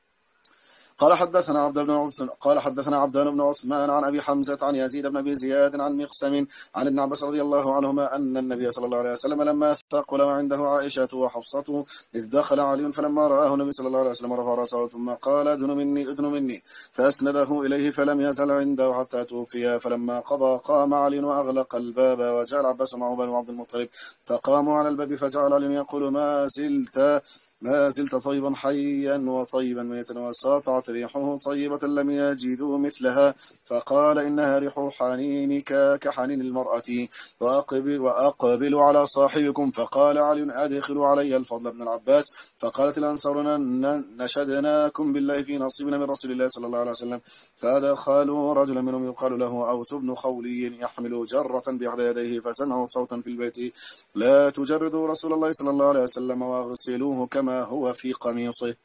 قال حدثنا عبد بن عثمان قال حدثنا عبدان بن عثمان عن أبي حمزة عن يزيد بن أبي زياد عن مقسم عن ابن عباس رضي الله عنهما أن النبي صلى الله عليه وسلم لما ثقل وعنده عائشة وحفصة إذ دخل علي فلما رآه النبي صلى الله عليه وسلم رفع رأسه ثم قال ادن مني ادن مني فأسنده إليه فلم يزل عنده حتى توفي فلما قضى قام علي وأغلق الباب وجاء العباس معه بن عبد المطلب فقاموا على الباب فجعل علي يقول ما زلت ما زلت طيبا حيا وطيبا ميتا وساطعت ريحه طيبة لم يجدوا مثلها فقال إنها ريح حنينك كحنين المرأة وأقبل, وأقبل على صاحبكم فقال علي أدخل علي الفضل بن العباس فقالت الأنصار نشدناكم بالله في نصيبنا من رسول الله صلى الله عليه وسلم فدخلوا رجلا منهم يقال له أوس بن خولي يحمل جرة بأحد يديه فسمعوا صوتا في البيت لا تجردوا رسول الله صلى الله عليه وسلم واغسلوه كما هو في قميصه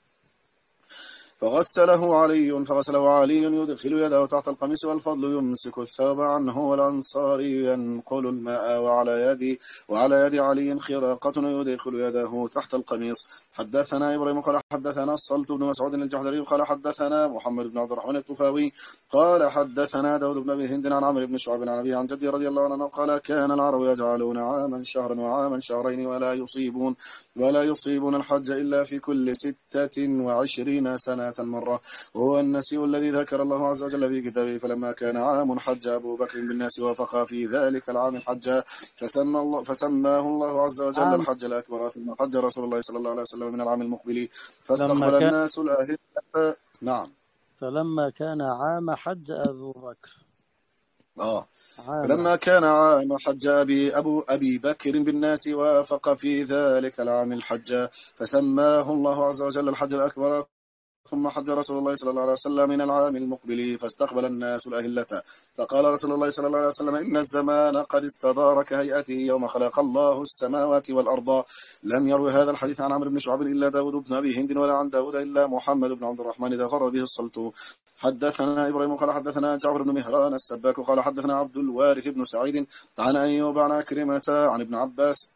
فغسله علي فغسله علي يدخل يده تحت القميص والفضل يمسك الثوب عنه والأنصاري ينقل الماء وعلى يد وعلى يد علي خراقة يدخل يده تحت القميص. حدثنا إبراهيم قال حدثنا الصلت بن مسعود الجحدري قال حدثنا محمد بن عبد الرحمن الطفاوي قال حدثنا داود بن أبي هند عن عمرو بن شعيب عن أبي عن جدي رضي الله عنه قال كان العرب يجعلون عاما شهرا وعاما شهرين ولا يصيبون ولا يصيبون الحج إلا في كل ستة وعشرين سنة مرة وهو النسيء الذي ذكر الله عز وجل في كتابه فلما كان عام حج أبو بكر بالناس وافق في ذلك العام الحج فسمى الله فسماه الله عز وجل الحج الأكبر ثم حج رسول الله صلى الله عليه وسلم من العام المقبل فاستقبل الناس الأهلة. نعم فلما كان عام حج أبو بكر آه فلما كان عام حج أبي, أبو أبي بكر بالناس وافق في ذلك العام الحج فسماه الله عز وجل الحج الأكبر. ثم حج رسول الله صلى الله عليه وسلم من العام المقبل فاستقبل الناس الأهلة فقال رسول الله صلى الله عليه وسلم إن الزمان قد استدار كهيئته يوم خلق الله السماوات والأرض. لم يروي هذا الحديث عن عمرو بن شعيب إلا داود بن أبي هند ولا عن داود إلا محمد بن عبد الرحمن إذا غر به الصلت. حدثنا إبراهيم قال حدثنا جعفر بن مهران السباك قال حدثنا عبد الوارث بن سعيد عن أيوب عن عكرمة عن ابن عباس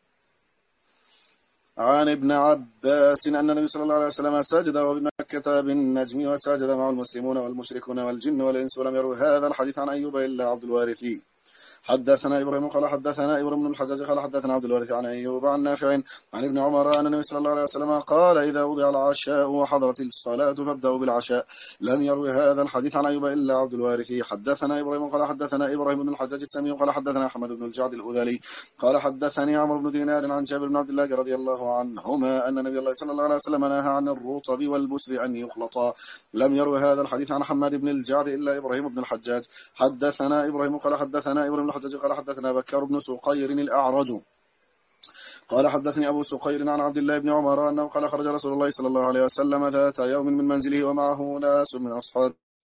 عن ابن عباس أن النبي صلى الله عليه وسلم سجد وبمكة بالنجم وسجد مع المسلمون والمشركون والجن والإنس ولم يروي هذا الحديث عن أيوب إلا عبد الوارث. حدثنا إبراهيم قال حدثنا إبراهيم بن الحجاج قال حدثنا عبد الوارث عن أيوب عن نافع عن ابن عمر أن النبي صلى الله عليه وسلم قال إذا وضع العشاء وحضرت الصلاة فابدأوا بالعشاء. لم يروي هذا الحديث عن أيوب إلا عبد الوارث. حدثنا إبراهيم قال حدثنا إبراهيم بن الحجاج السمي قال حدثنا أحمد بن الجعد الأذلي قال حدثني عمرو بن دينار عن جابر بن عبد الله رضي الله عنهما أن النبي الله صلى الله عليه وسلم نهى عن الرطب والبسر أن يخلطا. لم يروي هذا الحديث عن حماد بن الجعد إلا إبراهيم بن الحجاج. حدثنا إبراهيم قال حدثنا إبراهيم بن الحجاج قال حدثنا بكر بن سقير الأعرج قال حدثني أبو سقير عن عبد الله بن عمر أنه قال خرج رسول الله صلى الله عليه وسلم ذات يوم من منزله ومعه ناس من أصحابه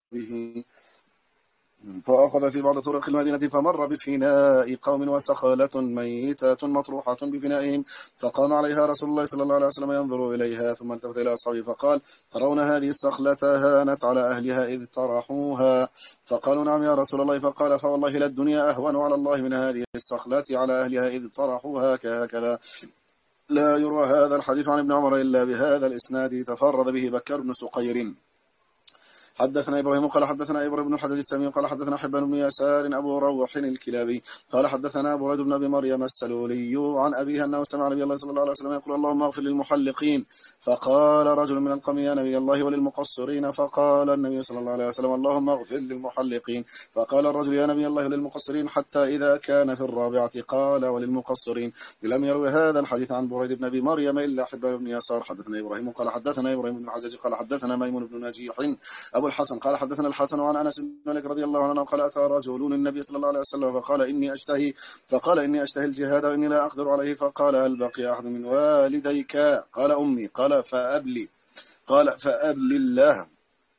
فأخذ في بعض طرق المدينة فمر بفناء قوم وسخالة ميتة مطروحة بفنائهم فقام عليها رسول الله صلى الله عليه وسلم ينظر إليها ثم التفت إلى أصحابه فقال ترون هذه السخلة هانت على أهلها إذ طرحوها فقالوا نعم يا رسول الله فقال فوالله لا الدنيا أهون على الله من هذه السخلة على أهلها إذ طرحوها كهكذا. لا يروى هذا الحديث عن ابن عمر إلا بهذا الإسناد تفرد به بكر بن سقير. حدثنا إبراهيم قال حدثنا إبراهيم بن الحجاج السمي قال حدثنا حبان بن يسار أبو روح الكلابي قال حدثنا بريد بن أبي مريم السلولي عن أبيه أنه سمع نبي الله صلى الله عليه وسلم يقول اللهم اغفر للمحلقين فقال رجل من القوم يا نبي الله وللمقصرين فقال النبي صلى الله عليه وسلم اللهم اغفر للمحلقين فقال الرجل يا نبي الله وللمقصرين حتى إذا كان في الرابعة قال وللمقصرين. لم يروي هذا الحديث عن بريد بن أبي مريم إلا حبان بن يسار. حدثنا إبراهيم قال حدثنا إبراهيم بن الحجاج قال حدثنا ميمون بن نجيح أبو الحسن قال حدثنا الحسن عن أنس بن مالك رضي الله عنه قال أتى رجل النبي صلى الله عليه وسلم فقال إني أشتهي فقال إني أشتهي الجهاد وإني لا أقدر عليه فقال هل بقي أحد من والديك قال أمي قال فأبلي قال فأبلي الله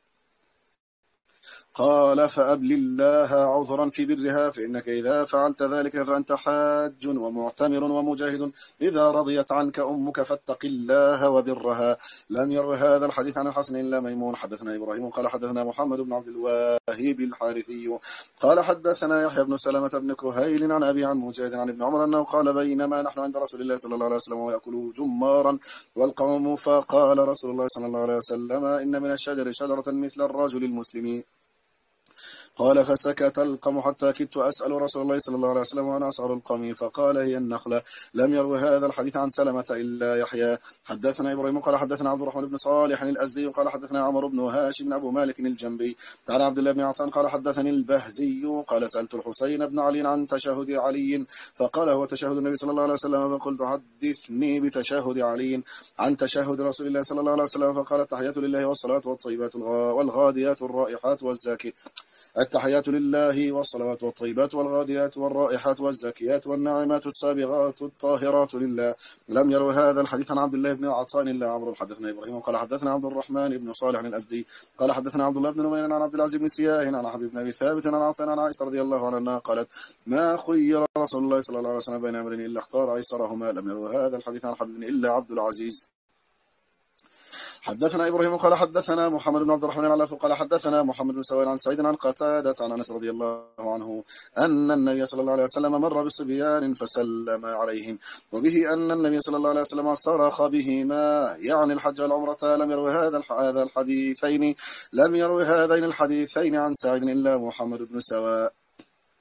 قال فأبل الله عذرا في برها فإنك إذا فعلت ذلك فأنت حاج ومعتمر ومجاهد إذا رضيت عنك أمك فاتق الله وبرها. لم يروي هذا الحديث عن الحسن إلا ميمون. حدثنا إبراهيم قال حدثنا محمد بن عبد الواهب الحارثي قال حدثنا يحيى بن سلمة بن كهيل عن أبي عن مجاهد عن ابن عمر أنه قال بينما نحن عند رسول الله صلى الله عليه وسلم ويأكل جمارا والقوم فقال رسول الله صلى الله عليه وسلم إن من الشجر شجرة مثل الرجل المسلم قال فسكت القوم حتى كدت أسأل رسول الله صلى الله عليه وسلم وأنا أسأل القوم فقال هي النخلة. لم يروي هذا الحديث عن سلمة إلا يحيى. حدثنا إبراهيم قال حدثنا عبد الرحمن بن صالح الأزدي قال حدثنا عمر بن هاشم أبو مالك الجنبي قال عبد الله بن عطان قال حدثني البهزي قال سألت الحسين بن علي عن تشهد علي فقال هو تشهد النبي صلى الله عليه وسلم فقلت حدثني بتشهد علي عن تشهد رسول الله صلى الله عليه وسلم فقال التحيات لله والصلاة والطيبات والغاديات الرائحات والزاكي التحيات لله والصلوات والطيبات والغاديات والرائحات والزاكيات والناعمات السابغات الطاهرات لله. لم يروي هذا الحديث عن عبد الله بن عطان إلا عمرو. حدثنا إبراهيم قال حدثنا عبد الرحمن بن صالح الأزدي قال حدثنا عبد الله بن نمير عن عبد العزيز بن سياه عن حبيب بن أبي ثابت عن عاصم عن عائشة رضي الله عنها قالت ما خير رسول الله صلى الله عليه وسلم بين أمرين إلا اختار أيسرهما. لم يروي هذا الحديث عن حبيب إلا عبد العزيز. حدثنا إبراهيم قال حدثنا محمد بن عبد الرحمن العلاف قال حدثنا محمد بن سويد عن سعيد عن قتادة عن أنس رضي الله عنه أن النبي صلى الله عليه وسلم مر بصبيان فسلم عليهم وبه أن النبي صلى الله عليه وسلم صرخ بهما يعني الحج والعمرة. لم يروي هذا هذا الحديثين لم يروي هذين الحديثين عن سعيد إلا محمد بن سواء.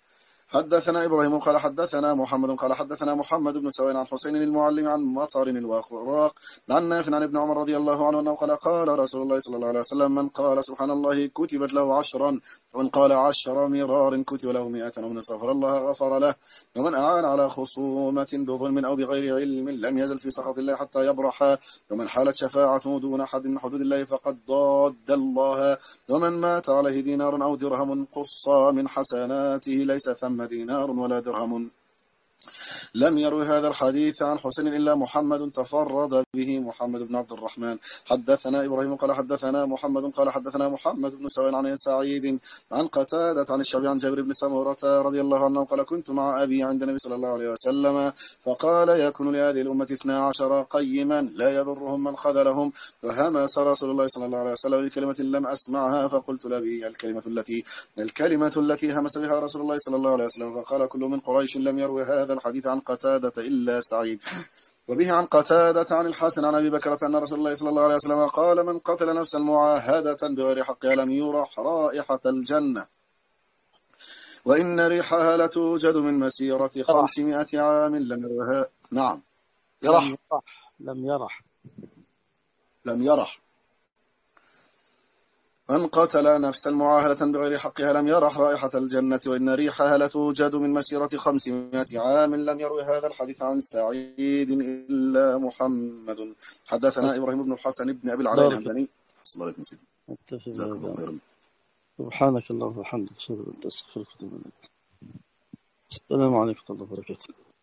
حدثنا إبراهيم قال حدثنا محمد قال حدثنا محمد بن سوين عن حسين المعلم عن مطر الواقراق عن نافع عن ابن عمر رضي الله عنه أنه قال قال رسول الله صلى الله عليه وسلم من قال سبحان الله كتبت له عشرا ومن قال عشر مرار كتب له مئة ومن استغفر الله غفر له ومن أعان على خصومة بظلم أو بغير علم لم يزل في سخط الله حتى يبرح ومن حالت شفاعته دون حد من حدود الله فقد ضاد الله ومن مات عليه دينار أو درهم قصى من حسناته ليس ثم دينار ولا درهم. لم يروي هذا الحديث عن حسين إلا محمد تفرد به محمد بن عبد الرحمن. حدثنا إبراهيم قال حدثنا محمد قال حدثنا محمد بن سوين عن سعيد عن قتادة عن الشعبي عن جابر بن سمرة رضي الله عنه قال كنت مع أبي عند النبي صلى الله عليه وسلم فقال يكون لهذه الأمة اثنا عشر قيما لا يضرهم من خذلهم فهمس رسول الله صلى الله عليه وسلم بكلمة لم أسمعها فقلت لأبي الكلمة التي الكلمة التي همس بها رسول الله صلى الله عليه وسلم فقال كل من قريش لم يروي هذا الحديث عن قتادة إلا سعيد. وبه عن قتادة عن الحسن عن أبي بكر أن رسول الله صلى الله عليه وسلم قال من قتل نفسا معاهدة بغير حقها لم يرح رائحة الجنة وإن ريحها لتوجد من مسيرة خمسمائة عام لم يرها. نعم يرح لم يرح لم يرح من قتل نفسا معاهدة بغير حقها لم يرح رائحة الجنة وإن ريحها لتوجد من مسيرة خمسمائة عام لم يروي هذا الحديث عن سعيد إلا محمد. حدثنا إبراهيم بن الحسن بن أبي العلاء الهمداني. سبحانك اللهم وبحمدك أشهد أن لا إله إلا أنت أستغفرك وأتوب إليك. السلام عليكم ورحمة الله وبركاته.